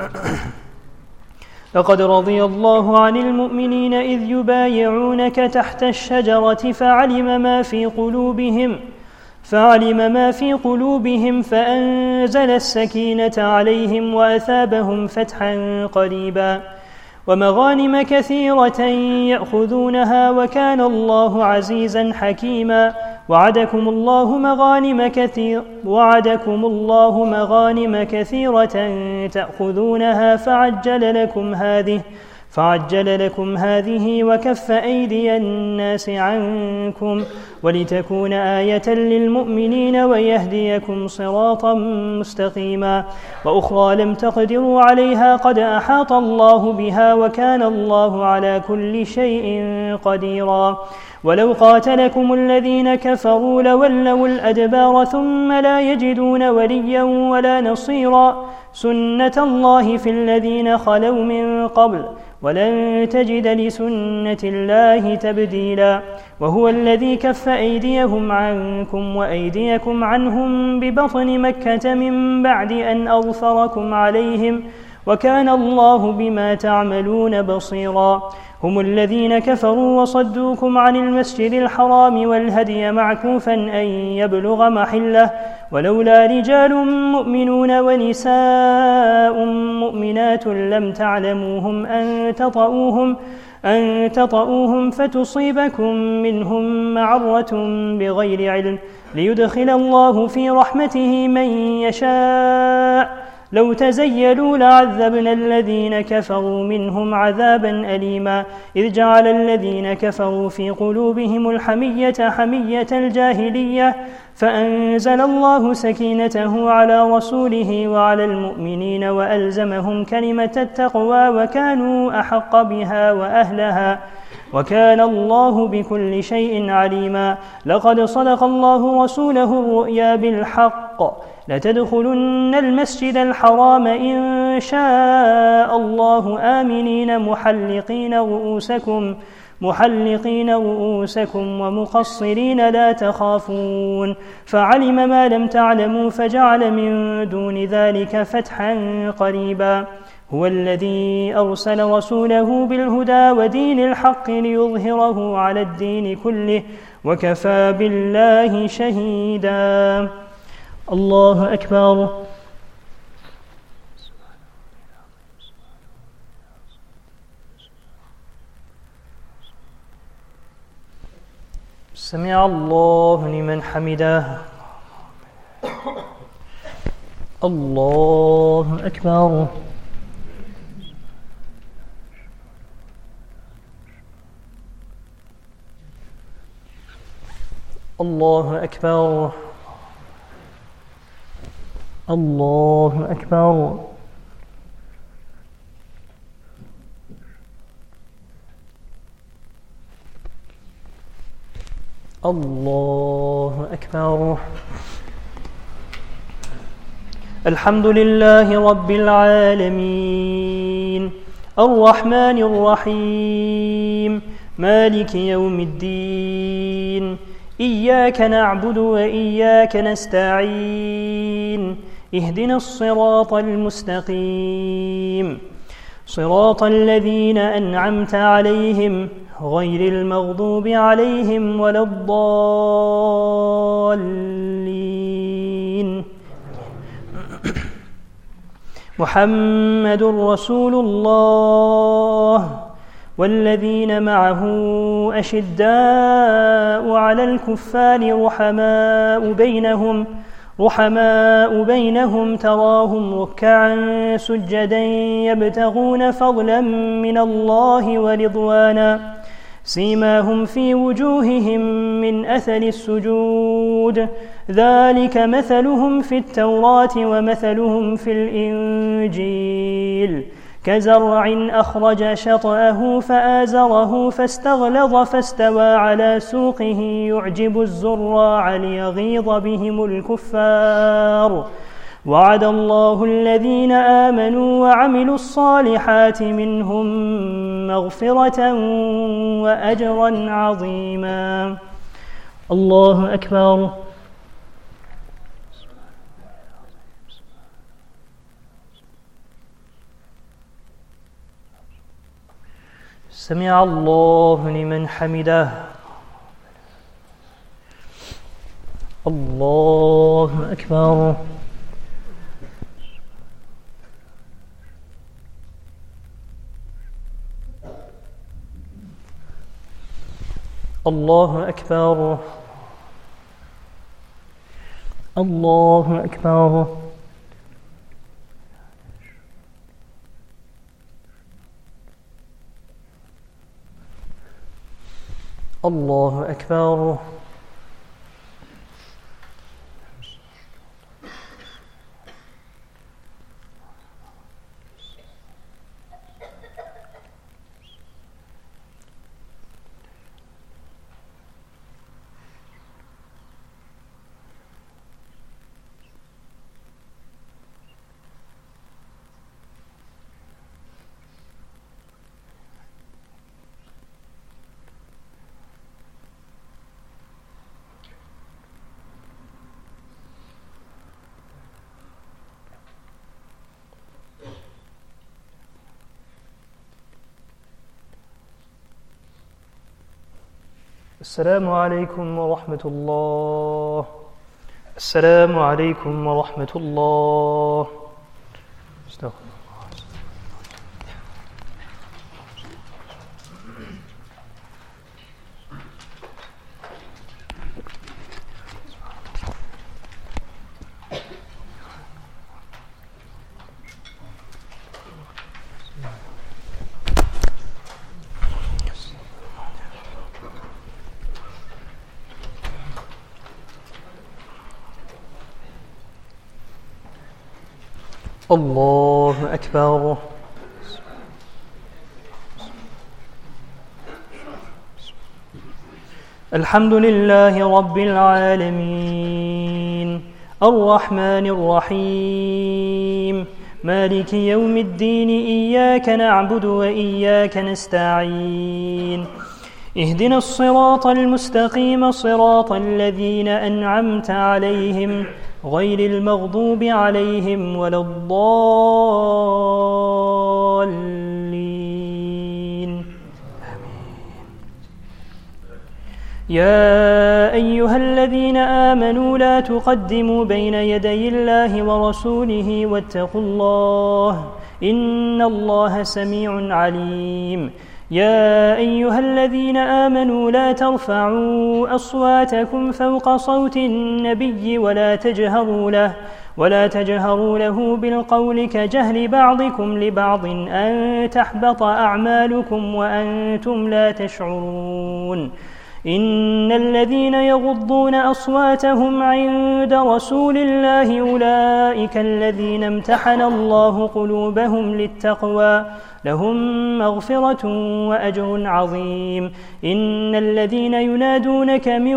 لقد رضي الله عن المؤمنين إذ يبايعونك تحت الشجرة فعلم ما في قلوبهم فعلم ما في قلوبهم فأنزل السكينة عليهم وأثابهم فتحا قريبا ومغانم كثيرة يأخذونها وكان الله عزيزا حكيما وعدكم الله مغانم كثير وعدكم الله مغانم كثيرة تأخذونها فعجل لكم هذه فعجل لكم هذه وكف أيدي الناس عنكم ولتكون آية للمؤمنين ويهديكم صراطا مستقيما وأخرى لم تقدروا عليها قد أحاط الله بها وكان الله على كل شيء قديرا ولو قاتلكم الذين كفروا لولوا الأدبار ثم لا يجدون وليا ولا نصيرا سنة الله في الذين خلوا من قبل ولن تجد لسنة الله تبديلا وهو الذي كف أيديهم عنكم وأيديكم عنهم ببطن مكة من بعد أن أظفركم عليهم وكان الله بما تعملون بصيرا. هم الذين كفروا وصدوكم عن المسجد الحرام والهدي معكوفا أن يبلغ محله ولولا رجال مؤمنون ونساء مؤمنات لم تعلموهم أن تطؤوهم أن تطؤوهم فتصيبكم منهم معرة بغير علم ليدخل الله في رحمته من يشاء لو تزيلوا لعذبنا الذين كفروا منهم عذابا أليما إذ جعل الذين كفروا في قلوبهم الحمية حمية الجاهلية فأنزل الله سكينته على رسوله وعلى المؤمنين وألزمهم كلمة التقوى وكانوا أحق بها وأهلها وكان الله بكل شيء عليما. لقد صدق الله رسوله الرؤيا بالحق لتدخلن المسجد الحرام إن شاء الله آمنين محلقين رؤوسكم محلقين رؤوسكم ومقصرين لا تخافون فعلم ما لم تعلموا فجعل من دون ذلك فتحا قريبا. هو الذي أرسل رسوله بالهدى ودين الحق ليظهره على الدين كله وكفى بالله شهيدا. الله أكبر. سمع الله لمن حمده. الله أكبر. الله أكبر. الله أكبر. الله أكبر. الحمد لله رب العالمين الرحمن الرحيم مالك يوم الدين إياك نعبد وإياك نستعين اهدنا الصراط المستقيم صراط الذين أنعمت عليهم غير المغضوب عليهم ولا الضالين. محمد رسول الله والذين معه أشداء على الكفار رحماء بينهم رحماء بينهم تراهم ركعا سجدا يبتغون فضلا من الله ورضوانا سيماهم في وجوههم من أثر السجود ذلك مثلهم في التوراة ومثلهم في الإنجيل كزرع أخرج شطأه فآزره فاستغلظ فاستوى على سوقه يعجب الزراع ليغيظ بهم الكفار وعد الله الذين آمنوا وعملوا الصالحات منهم مغفرة وأجرا عظيما. الله أكبر. سمع الله لمن حمده. الله أكبر. الله أكبر. الله أكبر. الله أكبر. السلام عليكم ورحمة الله. السلام عليكم ورحمة الله. استغفر الله أكبر. الحمد لله رب العالمين الرحمن الرحيم مالك يوم الدين إياك نعبد وإياك نستعين اهدنا الصراط المستقيم صراط الذين أنعمت عليهم غير المغضوب عليهم ولا الضالين. يا أيها الذين آمنوا لا تقدموا بين يدي الله ورسوله واتقوا الله إن الله سميع عليم. يا أيها الذين آمنوا لا ترفعوا أصواتكم فوق صوت النبي ولا تجهروا له ولا تجهروا له بالقول كجهر بعضكم لبعض أن تحبط أعمالكم وأنتم لا تشعرون. إن الذين يغضون أصواتهم عند رسول الله أولئك الذين امتحن الله قلوبهم للتقوى لهم مغفرة وأجر عظيم. إن الذين ينادونك من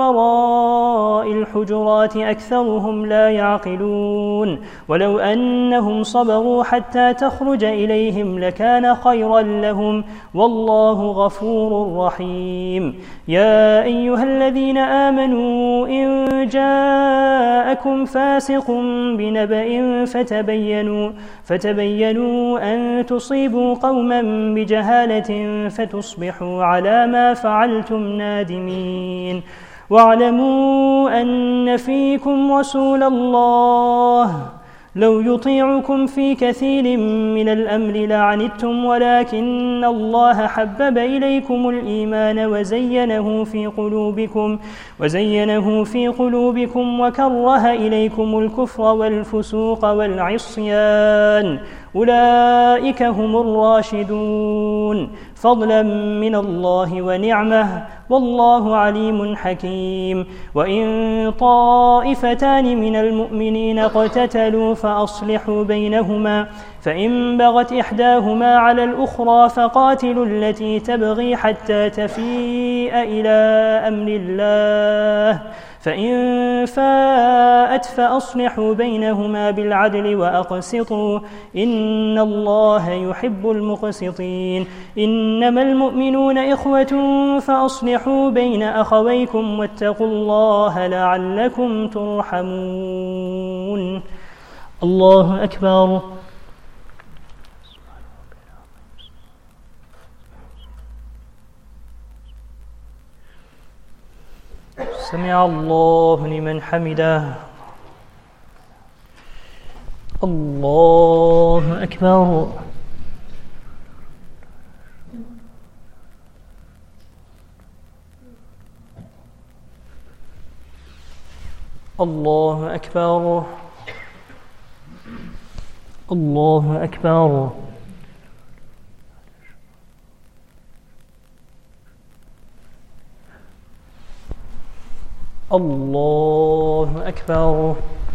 وراء الحجرات أكثرهم لا يعقلون ولو أنهم صبروا حتى تخرج إليهم لكان خيرا لهم والله غفور رحيم. يا أيها الذين آمنوا إن جاءكم فاسق بنبأ فتبينوا فتبينوا أن تصيبوا قوما بجهالة فتصبحوا على ما فعلتم نادمين. واعلموا أن فيكم رسول الله لو يطيعكم في كثير من الأمر لعنتم ولكن الله حبب إليكم الإيمان وزينه في قلوبكم وزينه في قلوبكم وكره إليكم الكفر والفسوق والعصيان أولئك هم الراشدون فضلا من الله ونعمه والله عليم حكيم. وإن طائفتان من المؤمنين اقتتلوا فأصلحوا بينهما فإن بغت إحداهما على الأخرى فقاتلوا التي تبغي حتى تفيء إلى أمر الله فإن فاءت فأصلحوا بينهما بالعدل وأقسطوا إن الله يحب المقسطين. إنما المؤمنون إخوة فأصلحوا بين أخويكم واتقوا الله لعلكم ترحمون. الله أكبر. سمع الله لمن حمده. الله أكبر. الله أكبر. الله أكبر. الله أكبر.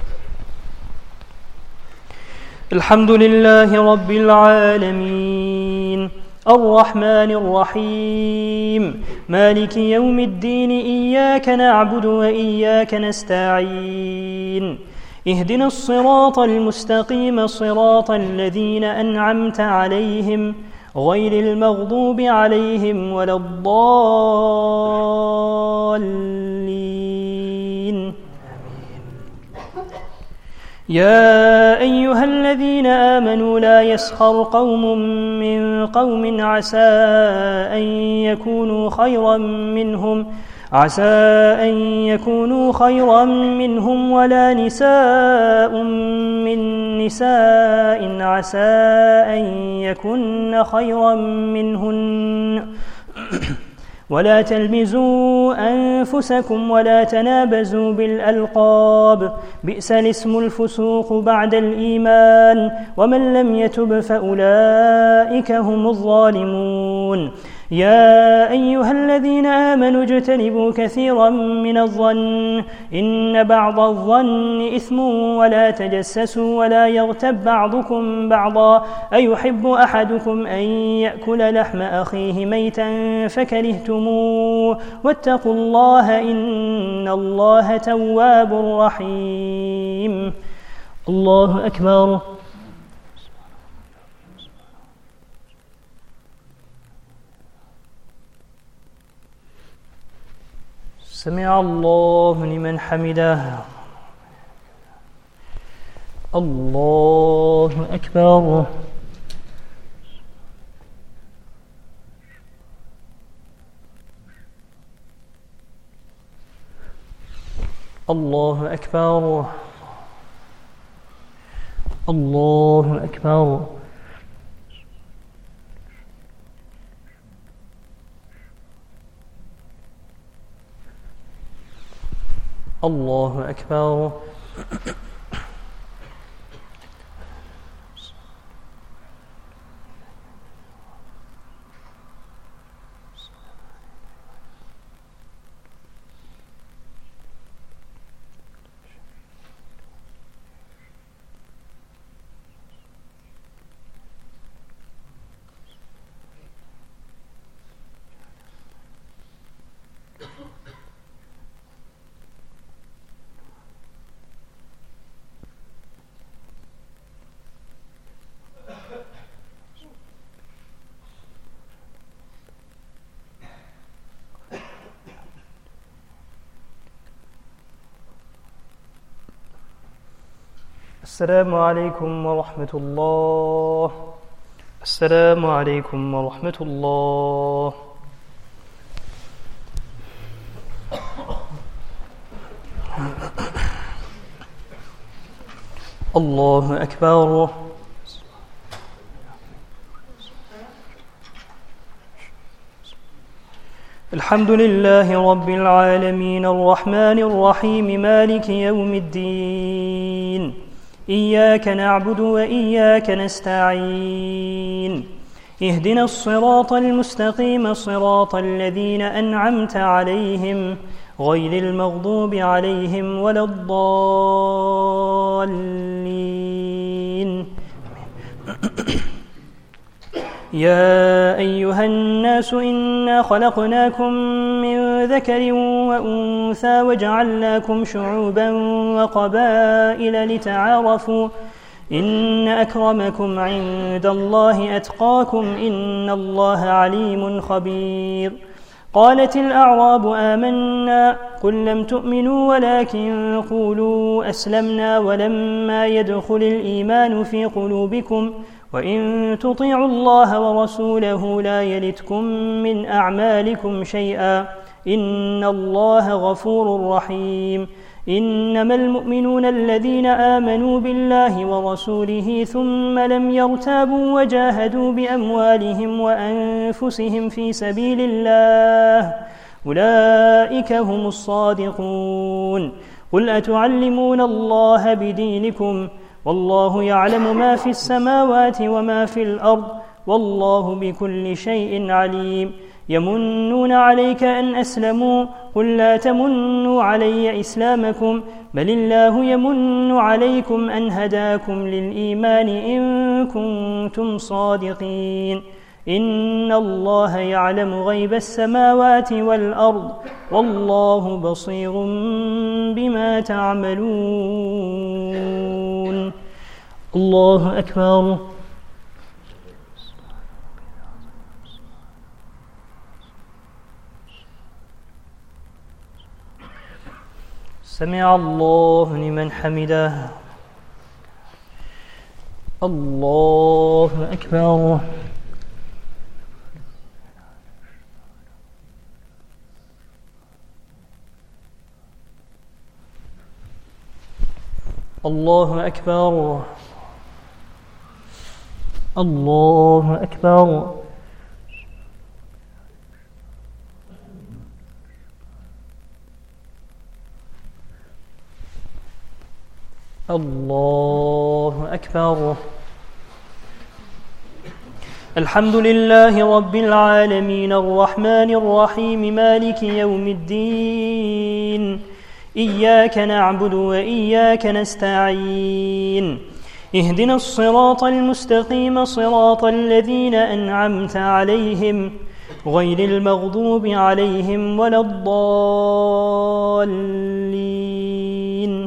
الحمد لله رب العالمين الرحمن الرحيم مالك يوم الدين إياك نعبد وإياك نستعين اهدنا الصراط المستقيم صراط الذين أنعمت عليهم غير المغضوب عليهم ولا الضالين. يا أيها الذين آمنوا لا يسخر قوم من قوم عسى أن يكونوا خيرا منهم عسى أن يكونوا خيرا منهم ولا نساء من نساء عسى أن يكن خيرا منهن ولا تلمزوا أنفسكم ولا تنابزوا بالألقاب بئس الاسم الفسوق بعد الإيمان ومن لم يتب فأولئك هم الظالمون. يا أيها الذين آمنوا اجتنبوا كثيرا من الظن إن بعض الظن إثم ولا تجسسوا ولا يغتب بعضكم بعضا أيحب أحدكم أن يأكل لحم أخيه ميتا فكرهتموه واتقوا الله إن الله تواب رحيم. الله أكبر. سمع الله لمن حمده. الله أكبر. الله أكبر. الله أكبر. الله أكبر. السلام عليكم ورحمة الله. السلام عليكم ورحمة الله. الله أكبر. الحمد لله رب العالمين الرحمن الرحيم مالك يوم الدين إياك نعبد وإياك نستعين اهدنا الصراط المستقيم صراط الذين أنعمت عليهم غير المغضوب عليهم ولا الضالين. يا أيها الناس إنا خلقناكم من ذكر وأنثى وجعلناكم شعوبا وقبائل لتعارفوا إن أكرمكم عند الله أتقاكم إن الله عليم خبير. قالت الأعراب آمنا قل لم تؤمنوا ولكن قولوا أسلمنا ولما يدخل الإيمان في قلوبكم وإن تطيعوا الله ورسوله لا يلتكم من أعمالكم شيئا إن الله غفور رحيم. إنما المؤمنون الذين آمنوا بالله ورسوله ثم لم يرتابوا وجاهدوا بأموالهم وأنفسهم في سبيل الله أولئك هم الصادقون. قل أتعلمون الله بدينكم والله يعلم ما في السماوات وما في الأرض والله بكل شيء عليم. يمنون عليك أن أسلموا قل لا تمنوا علي إسلامكم بل الله يمن عليكم أن هداكم للإيمان إن كنتم صادقين. إن الله يعلم غيب السماوات والأرض والله بصير بما تعملون. الله أكبر. سمع الله لمن حمده. الله أكبر. الله أكبر. الله أكبر. الله أكبر. الحمد لله رب العالمين الرحمن الرحيم مالك يوم الدين إياك نعبد وإياك نستعين اهدنا الصراط المستقيم صراط الذين أنعمت عليهم غير المغضوب عليهم ولا الضالين.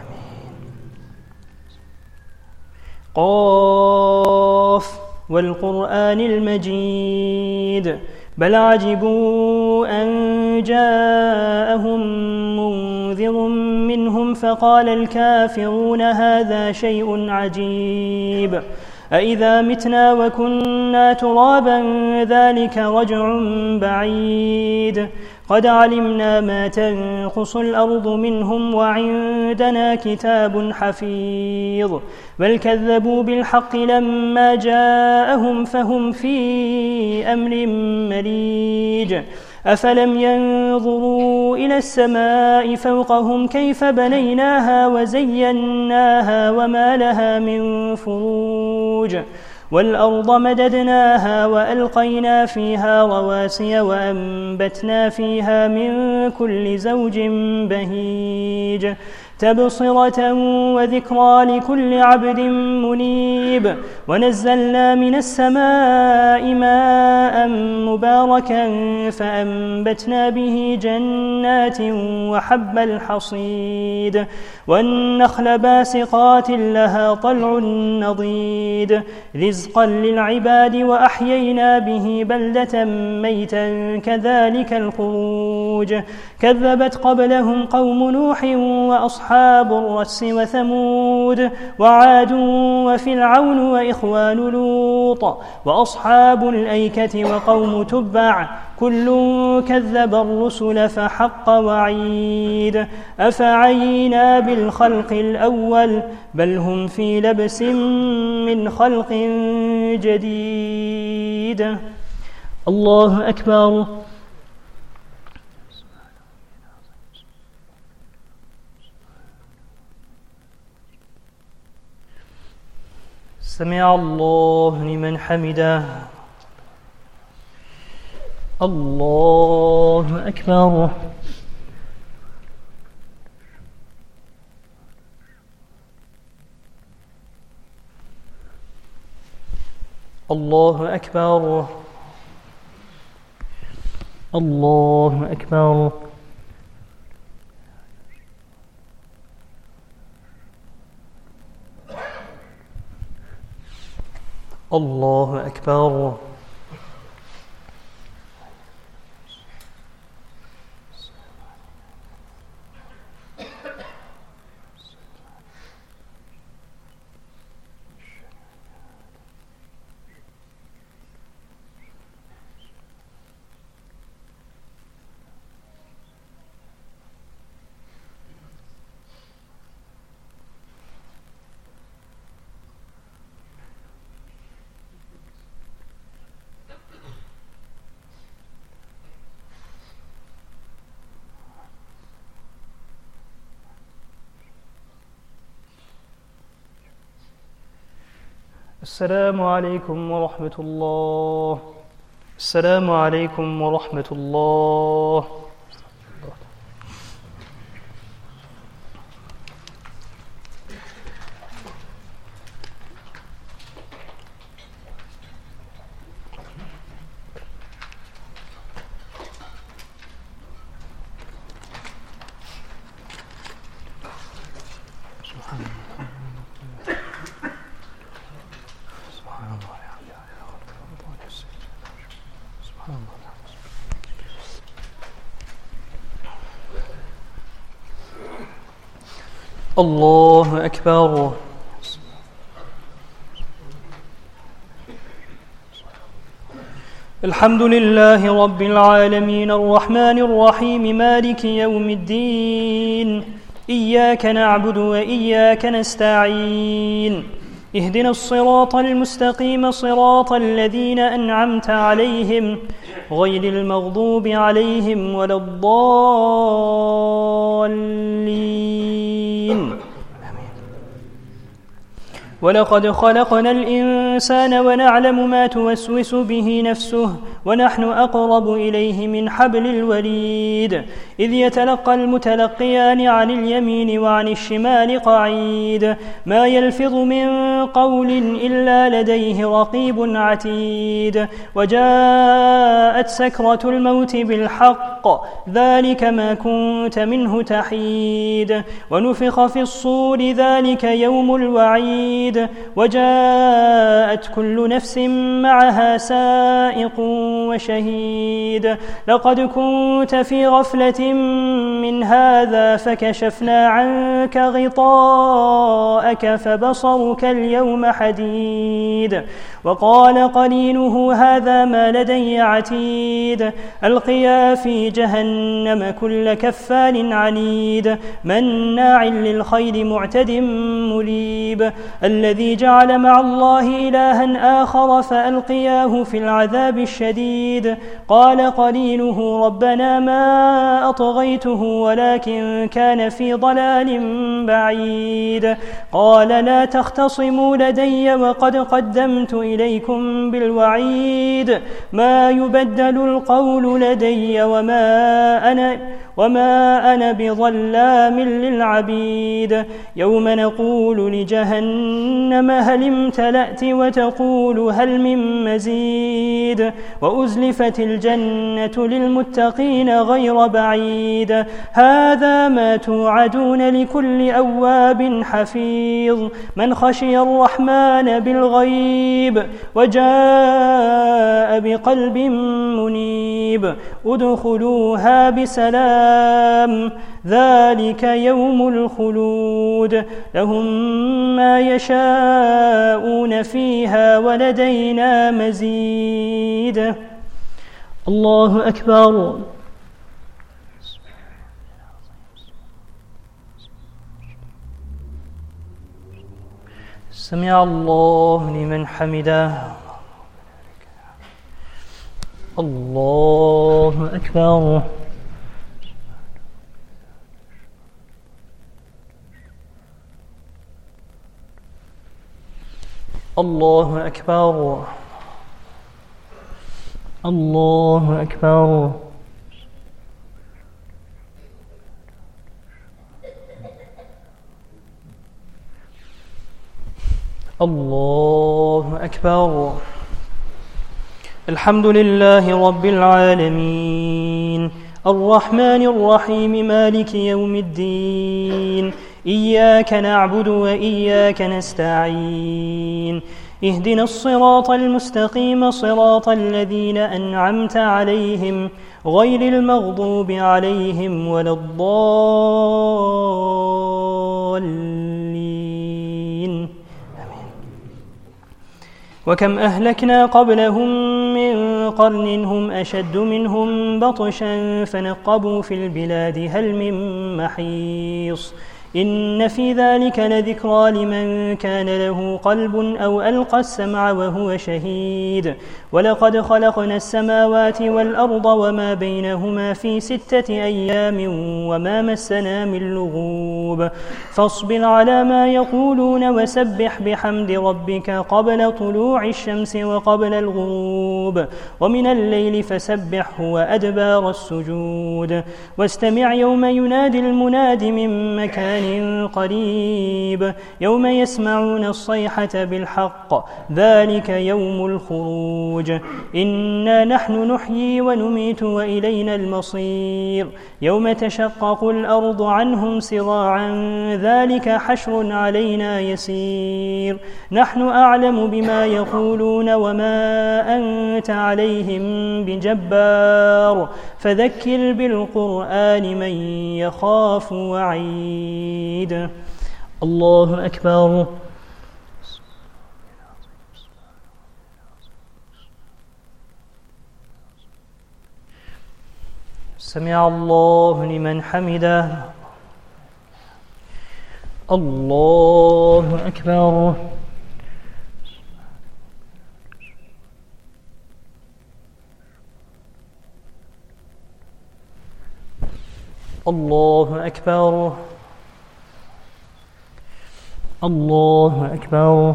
قاف والقرآن المجيد بل عجبوا أن جاءهم منذر منهم فقال الكافرون هذا شيء عجيب أإذا متنا وكنا ترابا ذلك رجع بعيد قد علمنا ما تنقص الأرض منهم وعندنا كتاب حفيظ بل كذبوا بالحق لما جاءهم فهم في أمر مريج أفلم ينظروا إلى السماء فوقهم كيف بنيناها وزيناها وما لها من فروج والأرض مددناها وألقينا فيها رواسي وأنبتنا فيها من كل زوج بهيج تبصرة وذكرى لكل عبد منيب ونزلنا من السماء ماء مباركا فأنبتنا به جنات وحب الحصيد والنخل باسقات لها طلع نضيد رزقا للعباد وأحيينا به بلدة ميتا كذلك الخروج كذبت قبلهم قوم نوح وأصحاب أصحاب الرس وثمود وعاد وفرعون وإخوان لوط وأصحاب الأيكة وقوم تبع كل كذب الرسل فحق وعيد أفعينا بالخلق الأول بل هم في لبس من خلق جديد. الله أكبر. سمع الله لمن حمده. الله أكبر. الله أكبر. الله أكبر. الله أكبر. السلام عليكم ورحمة الله. السلام عليكم ورحمة الله. الله أكبر. الحمد لله رب العالمين الرحمن الرحيم مالك يوم الدين إياك نعبد وإياك نستعين اهدنا الصراط المستقيم صراط الذين أنعمت عليهم غير المغضوب عليهم ولا الضالين. ولقد خلقنا الإنسان ونعلم ما توسوس به نفسه ونحن أقرب إليه من حبل الوريد إذ يتلقى المتلقيان عن اليمين وعن الشمال قعيد ما يلفظ من قول إلا لديه رقيب عتيد وجاءت سكرة الموت بالحق ذلك ما كنت منه تحيد ونفخ في الصور ذلك يوم الوعيد وجاءت كل نفس معها سائق وشهيد لقد كنت في غفلة من هذا فكشفنا عنك غطاءك فبصرك اليوم حديد وقال قرينه هذا ما لدي عتيد ألقيا في جهنم كل كفار عنيد مناع للخير معتد مريب الذي جعل مع الله إلها آخر فألقياه في العذاب الشديد قال قرينه ربنا ما أطغيته ولكن كان في ضلال بعيد قال لا تختصموا لدي وقد قدمت إليكم بالوعيد ما يبدل القول لدي وما أنا وما أنا بظلام للعبيد يوم نقول لجهنم هل امتلأت وتقول هل من مزيد وأزلفت الجنة للمتقين غير بعيد هذا ما توعدون لكل أواب حفيظ من خشي الرحمن بالغيب وجاء بقلب منيب ادخلوها بسلام ذلك يوم الخلود لهم ما يشاءون فيها ولدينا مزيد. الله أكبر. سمع الله لمن حمده. الله أكبر. الله أكبر. الله أكبر. الله أكبر. الحمد لله رب العالمين الرحمن الرحيم مالك يوم الدين إياك نعبد وإياك نستعين اهدنا الصراط المستقيم صراط الذين أنعمت عليهم غير المغضوب عليهم ولا الضالين. وكم أهلكنا قبلهم من قرن هم أشد منهم بطشا فنقبوا في البلاد هل من محيص إن في ذلك لذكرى لمن كان له قلب أو ألقى السمع وهو شهيد ولقد خلقنا السماوات والأرض وما بينهما في ستة أيام وما مسنا من لغوب فاصبر على ما يقولون وسبح بحمد ربك قبل طلوع الشمس وقبل الغروب ومن الليل فسبحه وأدبار السجود واستمع يوم ينادي المناد من مكان قريب يوم يسمعون الصيحة بالحق ذلك يوم الخروج إنا نحن نحيي ونميت وإلينا المصير يوم تشقق الأرض عنهم سراعا ذلك حشر علينا يسير نحن أعلم بما يقولون وما أنت عليهم بجبار فذكر بالقرآن من يخاف وعيد. الله أكبر. سمع الله لمن حمده. الله أكبر. الله أكبر. الله أكبر.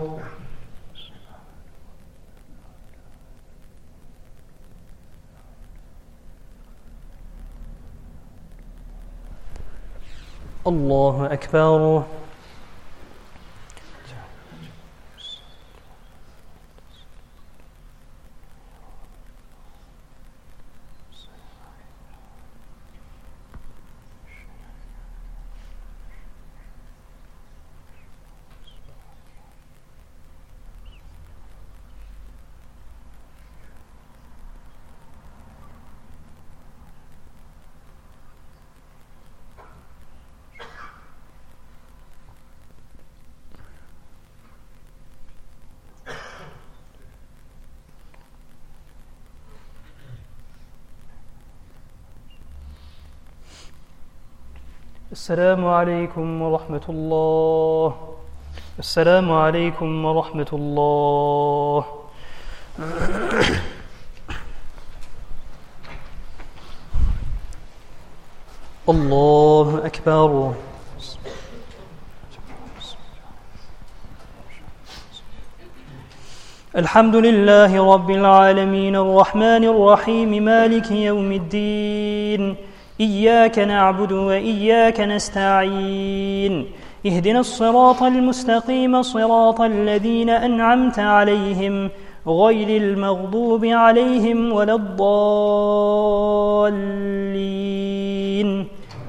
الله أكبر. السلام عليكم ورحمة الله. السلام عليكم ورحمة الله. الله أكبر. الحمد لله رب العالمين الرحمن الرحيم مالك يوم الدين. إياك نعبد وإياك نستعين. اهدنا الصراط المستقيم صراط الذين أنعمت عليهم غير المغضوب عليهم ولا الضالين.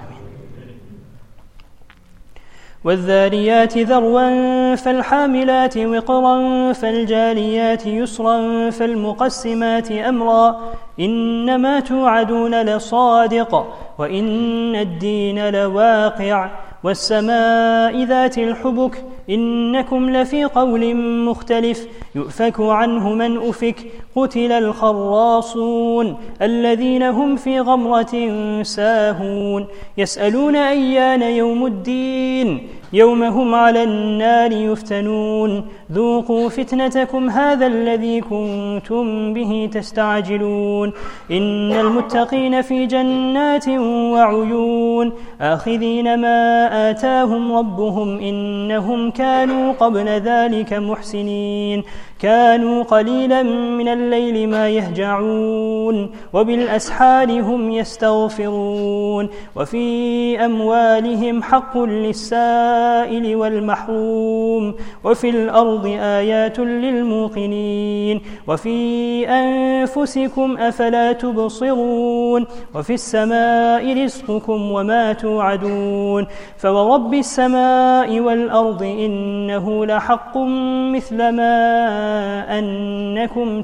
والذاريات ذروا فالحاملات وقرا فالجاريات يسرا فالمقسمات أمرا إنما توعدون لصادق وإن الدين لواقع والسماء ذات الحبك إنكم لفي قول مختلف يؤفك عنه من أفك قتل الخراصون الذين هم في غمرة ساهون يسألون أيان يوم الدين يوم هم على النار يفتنون ذوقوا فتنتكم هذا الذي كنتم به تستعجلون إن المتقين في جنات وعيون آخذين ما آتاهم ربهم إنهم كانوا قبل ذلك محسنين كانوا قليلا من الليل ما يهجعون وبالأسحار هم يستغفرون وفي أموالهم حق للسائل والمحروم وفي الأرض آيات للموقنين وفي أنفسكم أفلا تبصرون وفي السماء رزقكم وما توعدون فورب السماء والأرض إنه لحق مثل ما أنكم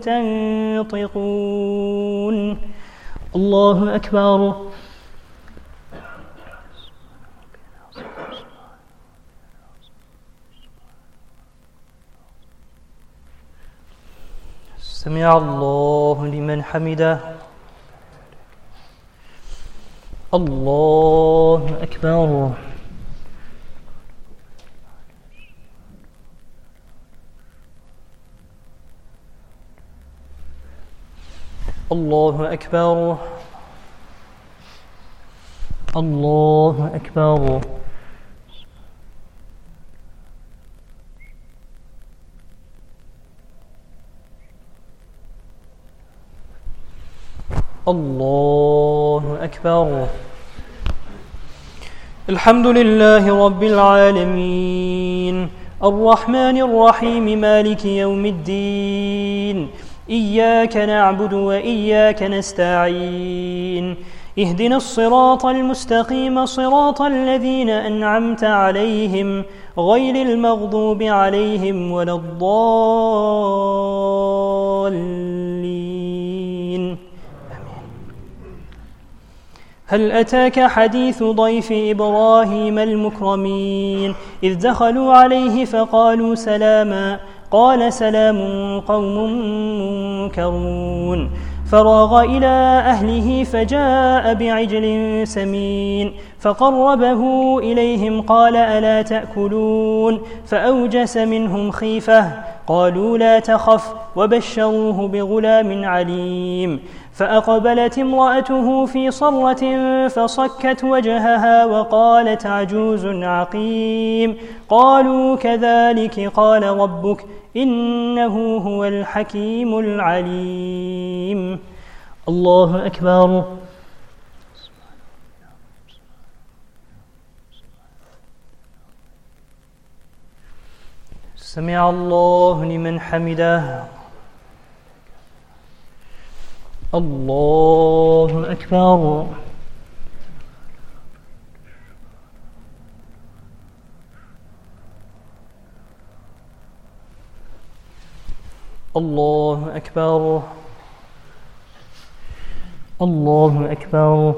تنطقون. الله أكبر. سمع الله لمن حمده. الله أكبر. الله أكبر. الله أكبر. الله أكبر. الحمد لله رب العالمين الرحمن الرحيم مالك يوم الدين إياك نعبد وإياك نستعين اهدنا الصراط المستقيم صراط الذين أنعمت عليهم غير المغضوب عليهم ولا الضالين. هل أتاك حديث ضيف إبراهيم المكرمين إذ دخلوا عليه فقالوا سلاما قال سلام قوم منكرون فراغ إلى أهله فجاء بعجل سمين فقربه إليهم قال ألا تأكلون فأوجس منهم خيفة قالوا لا تخف وبشروه بغلام عليم فأقبلت امرأته في صرة فصكت وجهها وقالت عجوز عقيم قالوا كذلك قال ربك إنه هو الحكيم العليم. الله أكبر. سمع الله لمن حمده. الله أكبر. الله أكبر. الله أكبر.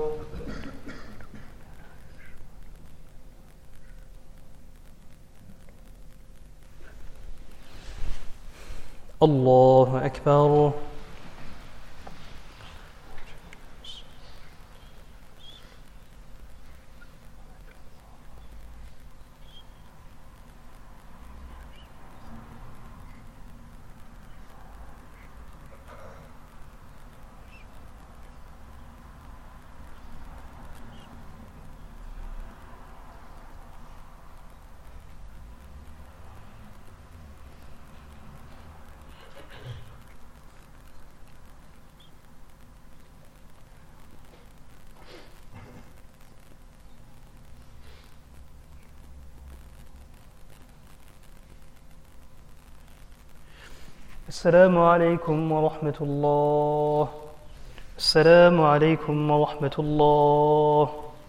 الله أكبر. السلام عليكم ورحمة الله. السلام عليكم ورحمة الله.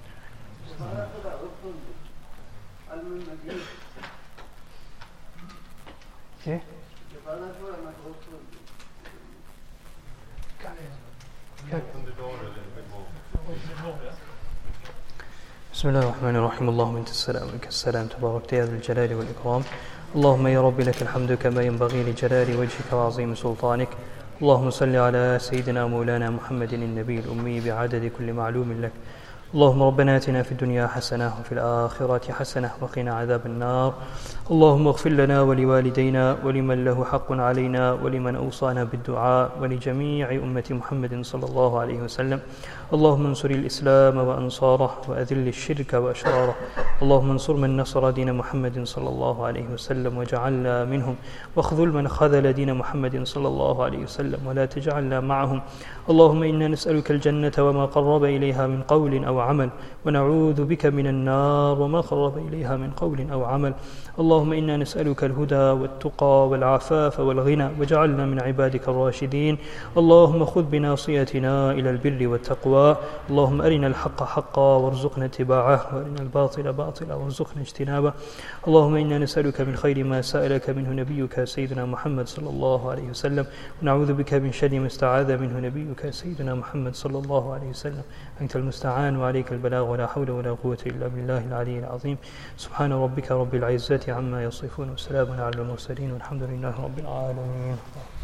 بسم الله الرحمن الرحيم. اللهم انت السلام ومنك السلام تبارك يا ذا الجلال والإكرام. اللهم يا رب لك الحمد كما ينبغي لجلال وجهك وعظيم سلطانك. اللهم صل على سيدنا مولانا محمد النبي الأمي بعدد كل معلوم لك. اللهم ربنا آتنا في الدنيا حسنة وفي الآخرة حسنة وقنا عذاب النار. اللهم اغفر لنا ولوالدينا ولمن له حق علينا ولمن أوصانا بالدعاء ولجميع أمة محمد صلى الله عليه وسلم. اللهم انصر الإسلام وأنصاره وأذل الشرك وأشراره. اللهم انصر من نصر دين محمد صلى الله عليه وسلم وجعلنا منهم، واخذل من خذل دين محمد صلى الله عليه وسلم ولا تجعلنا معهم. اللهم إنا نسألك الجنة وما قرب إليها من قول أو عمل، ونعوذ بك من النار وما قرب إليها من قول أو عمل. اللهم إنا نسألك الهدى والتقى والعفاف والغنى، وجعلنا من عبادك الراشدين. اللهم خذ بناصيتنا إلى البر والتقوى. اللهم أرنا الحق حقا وارزقنا اتباعه، وأرنا الباطل باطلا وارزقنا اجتنابه. اللهم إنا نسألك من خير ما سألك منه نبيك سيدنا محمد صلى الله عليه وسلم، ونعوذ بك من شر ما استعاذ منه نبيك سيدنا محمد صلى الله عليه وسلم. أنت المستعان وعليك البلاغ، ولا حول ولا قوة إلا بالله العلي العظيم. سبحان ربك رب العزة عما يصفون، وسلام على المرسلين، والحمد لله رب العالمين.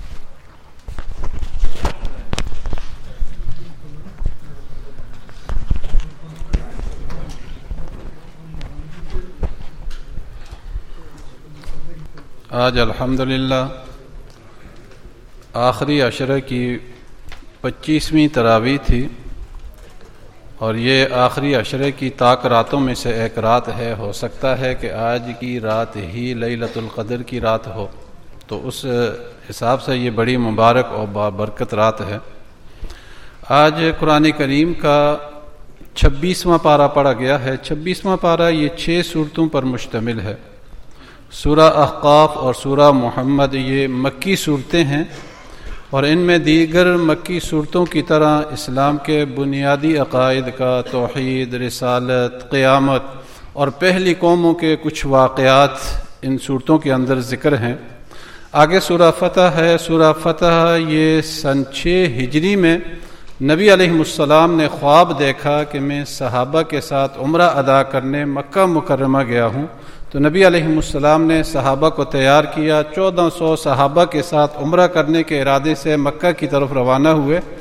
आज अल्हम्दुलिल्लाह आखिरी अशरे की पच्चीसवीं तरावी थी, और ये आखिरी अशरे की ताक रातों में से एक रात है। हो सकता है कि आज की रात ही लैलतुल क़द्र की रात हो, तो उस हिसाब से ये बड़ी मुबारक और बाबरकत रात है। आज कुरान करीम का छब्बीसवां पारा पढ़ा गया है। छब्बीसवां पारा ये छः सूरतों पर मुश्तमिल है। सूरा अहक़ाफ़ और सूरा मुहम्मद ये मक्की सूरतें हैं, और इनमें दीगर मक्की सूरतों की तरह इस्लाम के बुनियादी अक़ाइद का, तौहीद, रिसालत, क़यामत और पहली कौमों के कुछ वाक़यात इन सूरतों के अंदर ज़िक्र हैं। आगे सूरा फ़तह है। सूरा फ़तह ये सन छः हिजरी में नबी अलैहिस्सलाम ने ख्वाब देखा कि मैं सहाबा के साथ उम्रा अदा करने मक्का मुकर्रमा गया हूँ। तो नबी अलैहिस्सलाम ने सहाबा को तैयार किया। चौदह सौ सहाबा के साथ उम्रा करने के इरादे से मक्का की तरफ रवाना हुए।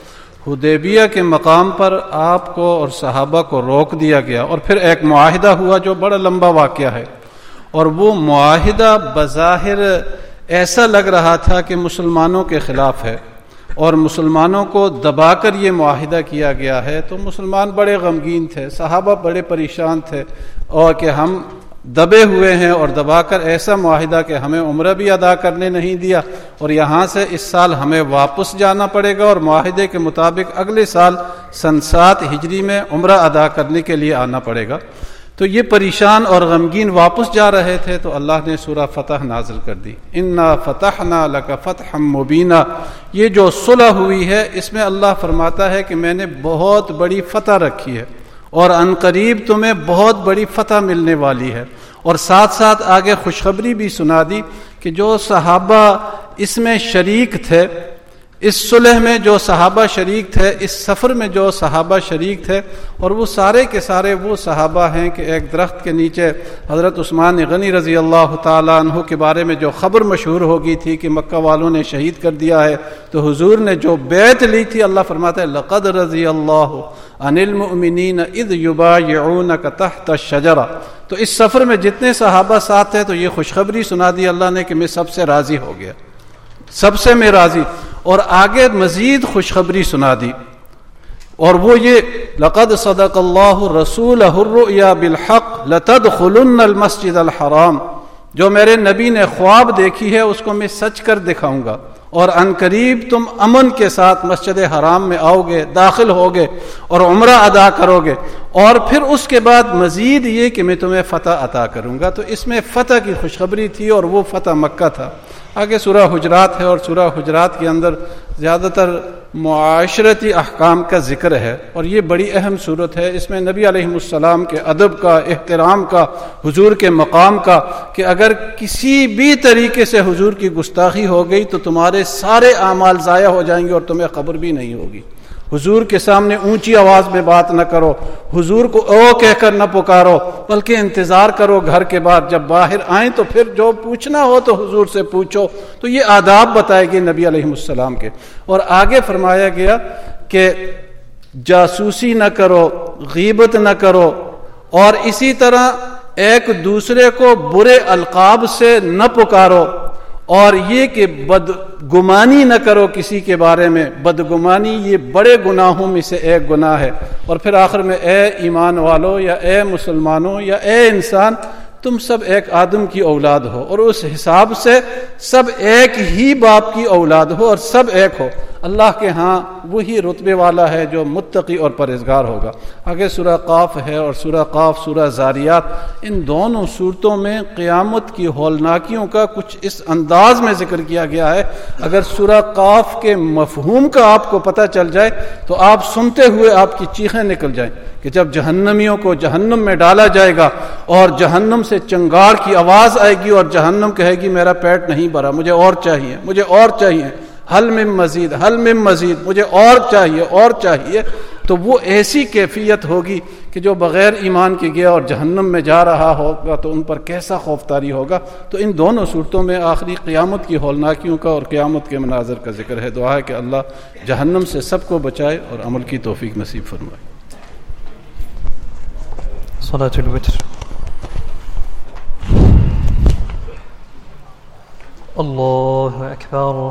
حدیبیہ کے مقام پر آپ کو اور صحابہ کو روک دیا گیا، اور پھر ایک معاہدہ ہوا جو بڑا لمبا واقعہ ہے، اور وہ معاہدہ بظاہر ایسا لگ رہا تھا کہ مسلمانوں کے خلاف ہے اور مسلمانوں کو دبا کر یہ معاہدہ کیا گیا ہے، تو مسلمان بڑے غمگین تھے، صحابہ بڑے پریشان تھے، اور کہ ہم دبے ہوئے ہیں اور دبا کر ایسا معاہدہ کہ ہمیں عمرہ بھی ادا کرنے نہیں دیا، اور یہاں سے اس سال ہمیں واپس جانا پڑے گا اور معاہدے کے مطابق اگلے سال سن سات ہجری میں عمرہ ادا کرنے کے لیے آنا پڑے گا۔ تو یہ پریشان اور غمگین واپس جا رہے تھے، تو اللہ نے سورہ فتح نازل کر دی، انا فتحنا لک فتحا مبینا۔ یہ جو صلح ہوئی ہے اس میں اللہ فرماتا ہے کہ میں نے بہت بڑی فتح رکھی ہے اور ان قریب تمہیں بہت بڑی فتح ملنے والی ہے، اور ساتھ ساتھ آگے خوشخبری بھی سنا دی کہ جو صحابہ اس میں شریک تھے، اس صلح میں جو صحابہ شریک تھے، اس سفر میں جو صحابہ شریک تھے، اور وہ سارے کے سارے وہ صحابہ ہیں کہ ایک درخت کے نیچے حضرت عثمان غنی رضی اللہ تعالیٰ عنہ کے بارے میں جو خبر مشہور ہو گئی تھی کہ مکہ والوں نے شہید کر دیا ہے، تو حضور نے جو بیعت لی تھی، اللہ فرماتا ہے لقد رضی اللہ عن المؤمنین اذ یبایعونک تحت الشجرہ۔ تو اس سفر میں جتنے صحابہ ساتھ تھے تو یہ خوشخبری سنا دی اللہ نے کہ میں سب سے راضی ہو گیا، سب سے میں راضی، اور آگے مزید خوشخبری سنا دی، اور وہ یہ لقد صدق اللہ رسولہ الرؤیا بالحق لتدخلن المسجد الحرام، جو میرے نبی نے خواب دیکھی ہے اس کو میں سچ کر دکھاؤں گا، اور ان قریب تم امن کے ساتھ مسجد حرام میں آؤ گے، داخل ہوگے اور عمرہ ادا کرو گے، اور پھر اس کے بعد مزید یہ کہ میں تمہیں فتح عطا کروں گا۔ تو اس میں فتح کی خوشخبری تھی، اور وہ فتح مکہ تھا۔ آگے سورہ حجرات ہے، اور سورہ حجرات کے اندر زیادہ تر معاشرتی احکام کا ذکر ہے، اور یہ بڑی اہم صورت ہے۔ اس میں نبی علیہ السلام کے ادب کا، احترام کا، حضور کے مقام کا، کہ اگر کسی بھی طریقے سے حضور کی گستاخی ہو گئی تو تمہارے سارے اعمال ضائع ہو جائیں گے اور تمہیں خبر بھی نہیں ہوگی۔ حضور کے سامنے اونچی آواز میں بات نہ کرو، حضور کو او کہہ کر نہ پکارو، بلکہ انتظار کرو گھر کے بعد، جب باہر آئیں تو پھر جو پوچھنا ہو تو حضور سے پوچھو۔ تو یہ آداب بتائے گئے نبی علیہ السلام کے، اور آگے فرمایا گیا کہ جاسوسی نہ کرو، غیبت نہ کرو، اور اسی طرح ایک دوسرے کو برے القاب سے نہ پکارو، اور یہ کہ بدگمانی نہ کرو کسی کے بارے میں۔ بدگمانی یہ بڑے گناہوں میں سے ایک گناہ ہے۔ اور پھر آخر میں اے ایمان والو، یا اے مسلمانوں، یا اے انسان، تم سب ایک آدم کی اولاد ہو، اور اس حساب سے سب ایک ہی باپ کی اولاد ہو اور سب ایک ہو۔ اللہ کے ہاں وہی رتبے والا ہے جو متقی اور پرہیزگار ہوگا۔ آگے سورہ قاف ہے، اور سورہ قاف، سورہ زاریات، ان دونوں صورتوں میں قیامت کی ہولناکیوں کا کچھ اس انداز میں ذکر کیا گیا ہے۔ اگر سورہ قاف کے مفہوم کا آپ کو پتہ چل جائے تو آپ سنتے ہوئے آپ کی چیخیں نکل جائیں کہ جب جہنمیوں کو جہنم میں ڈالا جائے گا اور جہنم سے چنگاڑ کی آواز آئے گی اور جہنم کہے گی میرا پیٹ نہیں بھرا، مجھے اور چاہیے، مجھے اور چاہیے، حل من مزید، حل من مزید، مجھے اور چاہیے، اور چاہیے، تو وہ ایسی کیفیت ہوگی کہ جو بغیر ایمان کے گیا اور جہنم میں جا رہا ہوگا تو ان پر کیسا خوف طاری ہوگا۔ تو ان دونوں صورتوں میں آخری قیامت کی ہولناکیوں کا اور قیامت کے مناظر کا ذکر ہے۔ دعا ہے کہ اللہ جہنم سے سب کو بچائے اور عمل کی توفیق نصیب فرمائے۔ صلاة الوتر۔ اللہ اکبر۔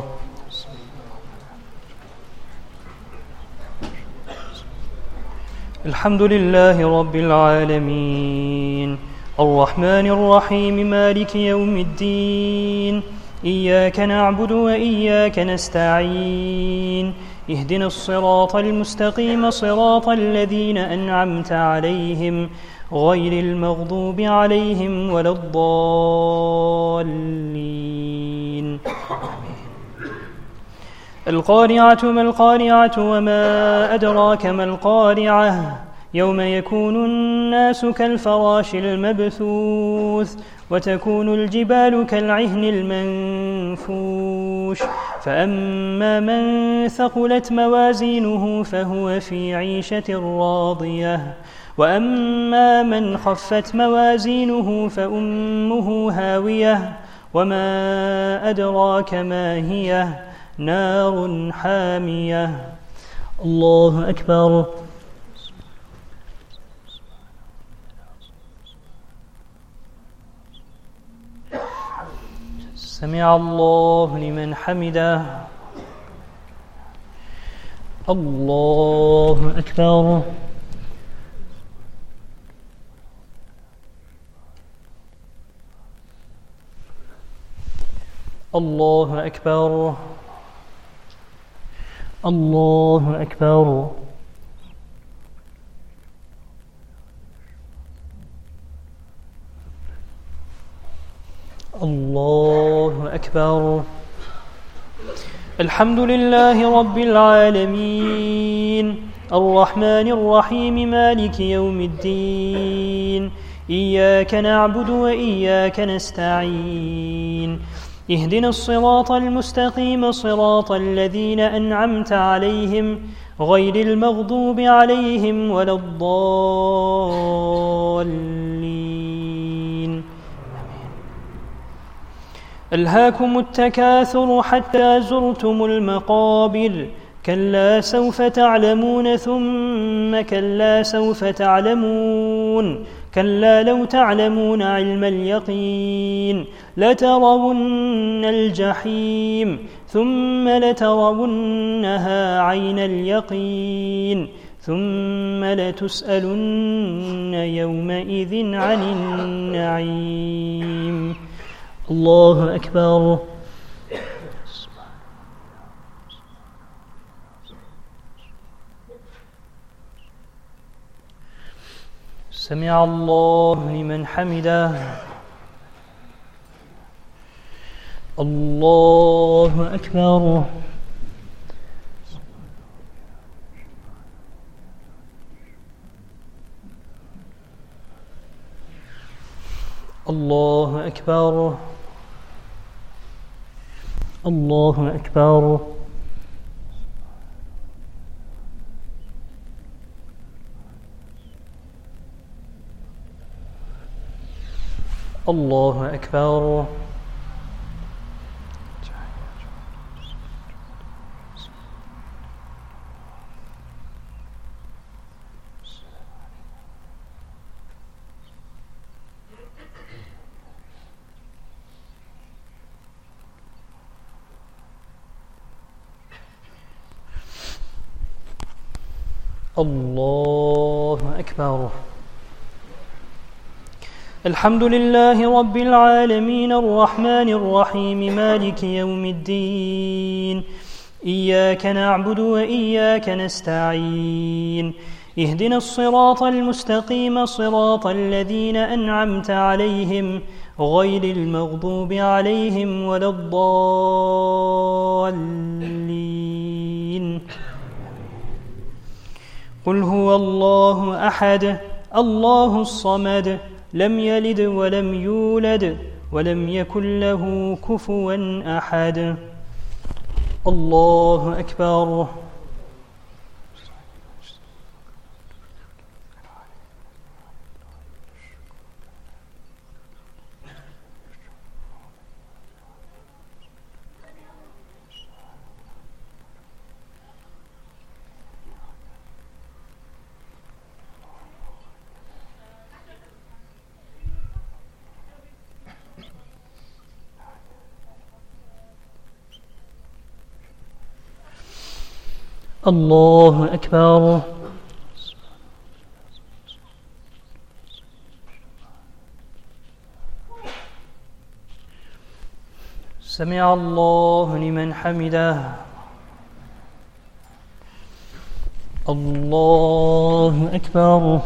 الحمد لله رب العالمين الرحمن الرحيم مالك يوم الدين إياك نعبد وإياك نستعين اهدنا الصراط المستقيم صراط الذين أنعمت عليهم غير المغضوب عليهم ولا الضالين. القارعة ما القارعة وما أدراك ما القارعة يوم يكون الناس كالفراش المبثوث وتكون الجبال كالعهن المنفوش فأما من ثقلت موازينه فهو في عيشة راضية وأما من خفت موازينه فأمه هاوية وما أدراك ما هي نار حامية. الله أكبر. سمع الله لمن حمده. الله أكبر. الله أكبر. الله أكبر. الله أكبر. الحمد لله رب العالمين الرحمن الرحيم مالك يوم الدين إياك نعبد وإياك نستعين اهدنا الصراط المستقيم صراط الذين أنعمت عليهم غير المغضوب عليهم ولا الضالين. ألهاكم التكاثر حتى زرتم المقابر كلا سوف تعلمون ثم كلا سوف تعلمون كلا لو تعلمون علم اليقين لترون الجحيم ثم لترونها عين اليقين ثم لتسألن يومئذ عن النعيم. الله أكبر. سمع الله لمن حمده. الله أكبر. الله أكبر. الله أكبر. الله أكبر. الله أكبر. الحمد لله رب العالمين الرحمن الرحيم مالك يوم الدين إياك نعبد وإياك نستعين اهدنا الصراط المستقيم صراط الذين أنعمت عليهم غير المغضوب عليهم ولا الضالين. قل هو الله أحد الله الصمد لم يلد ولم يولد ولم يكن له كفوا أحد. الله أكبر. الله أكبر. سمع الله لمن حمده. الله أكبر.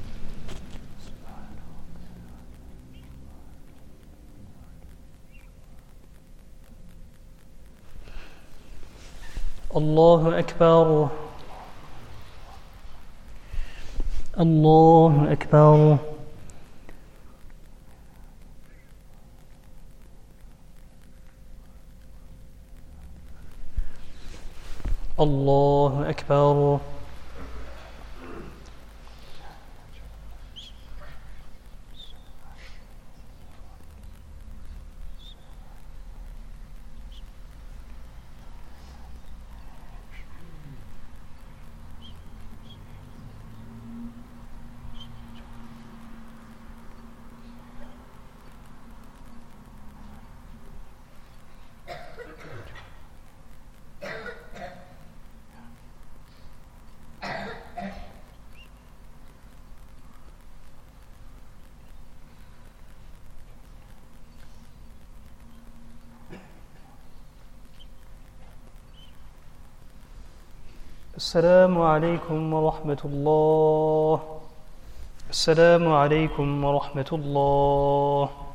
الله أكبر. الله أكبر. الله أكبر. السلام عليكم ورحمة الله. السلام عليكم ورحمة الله.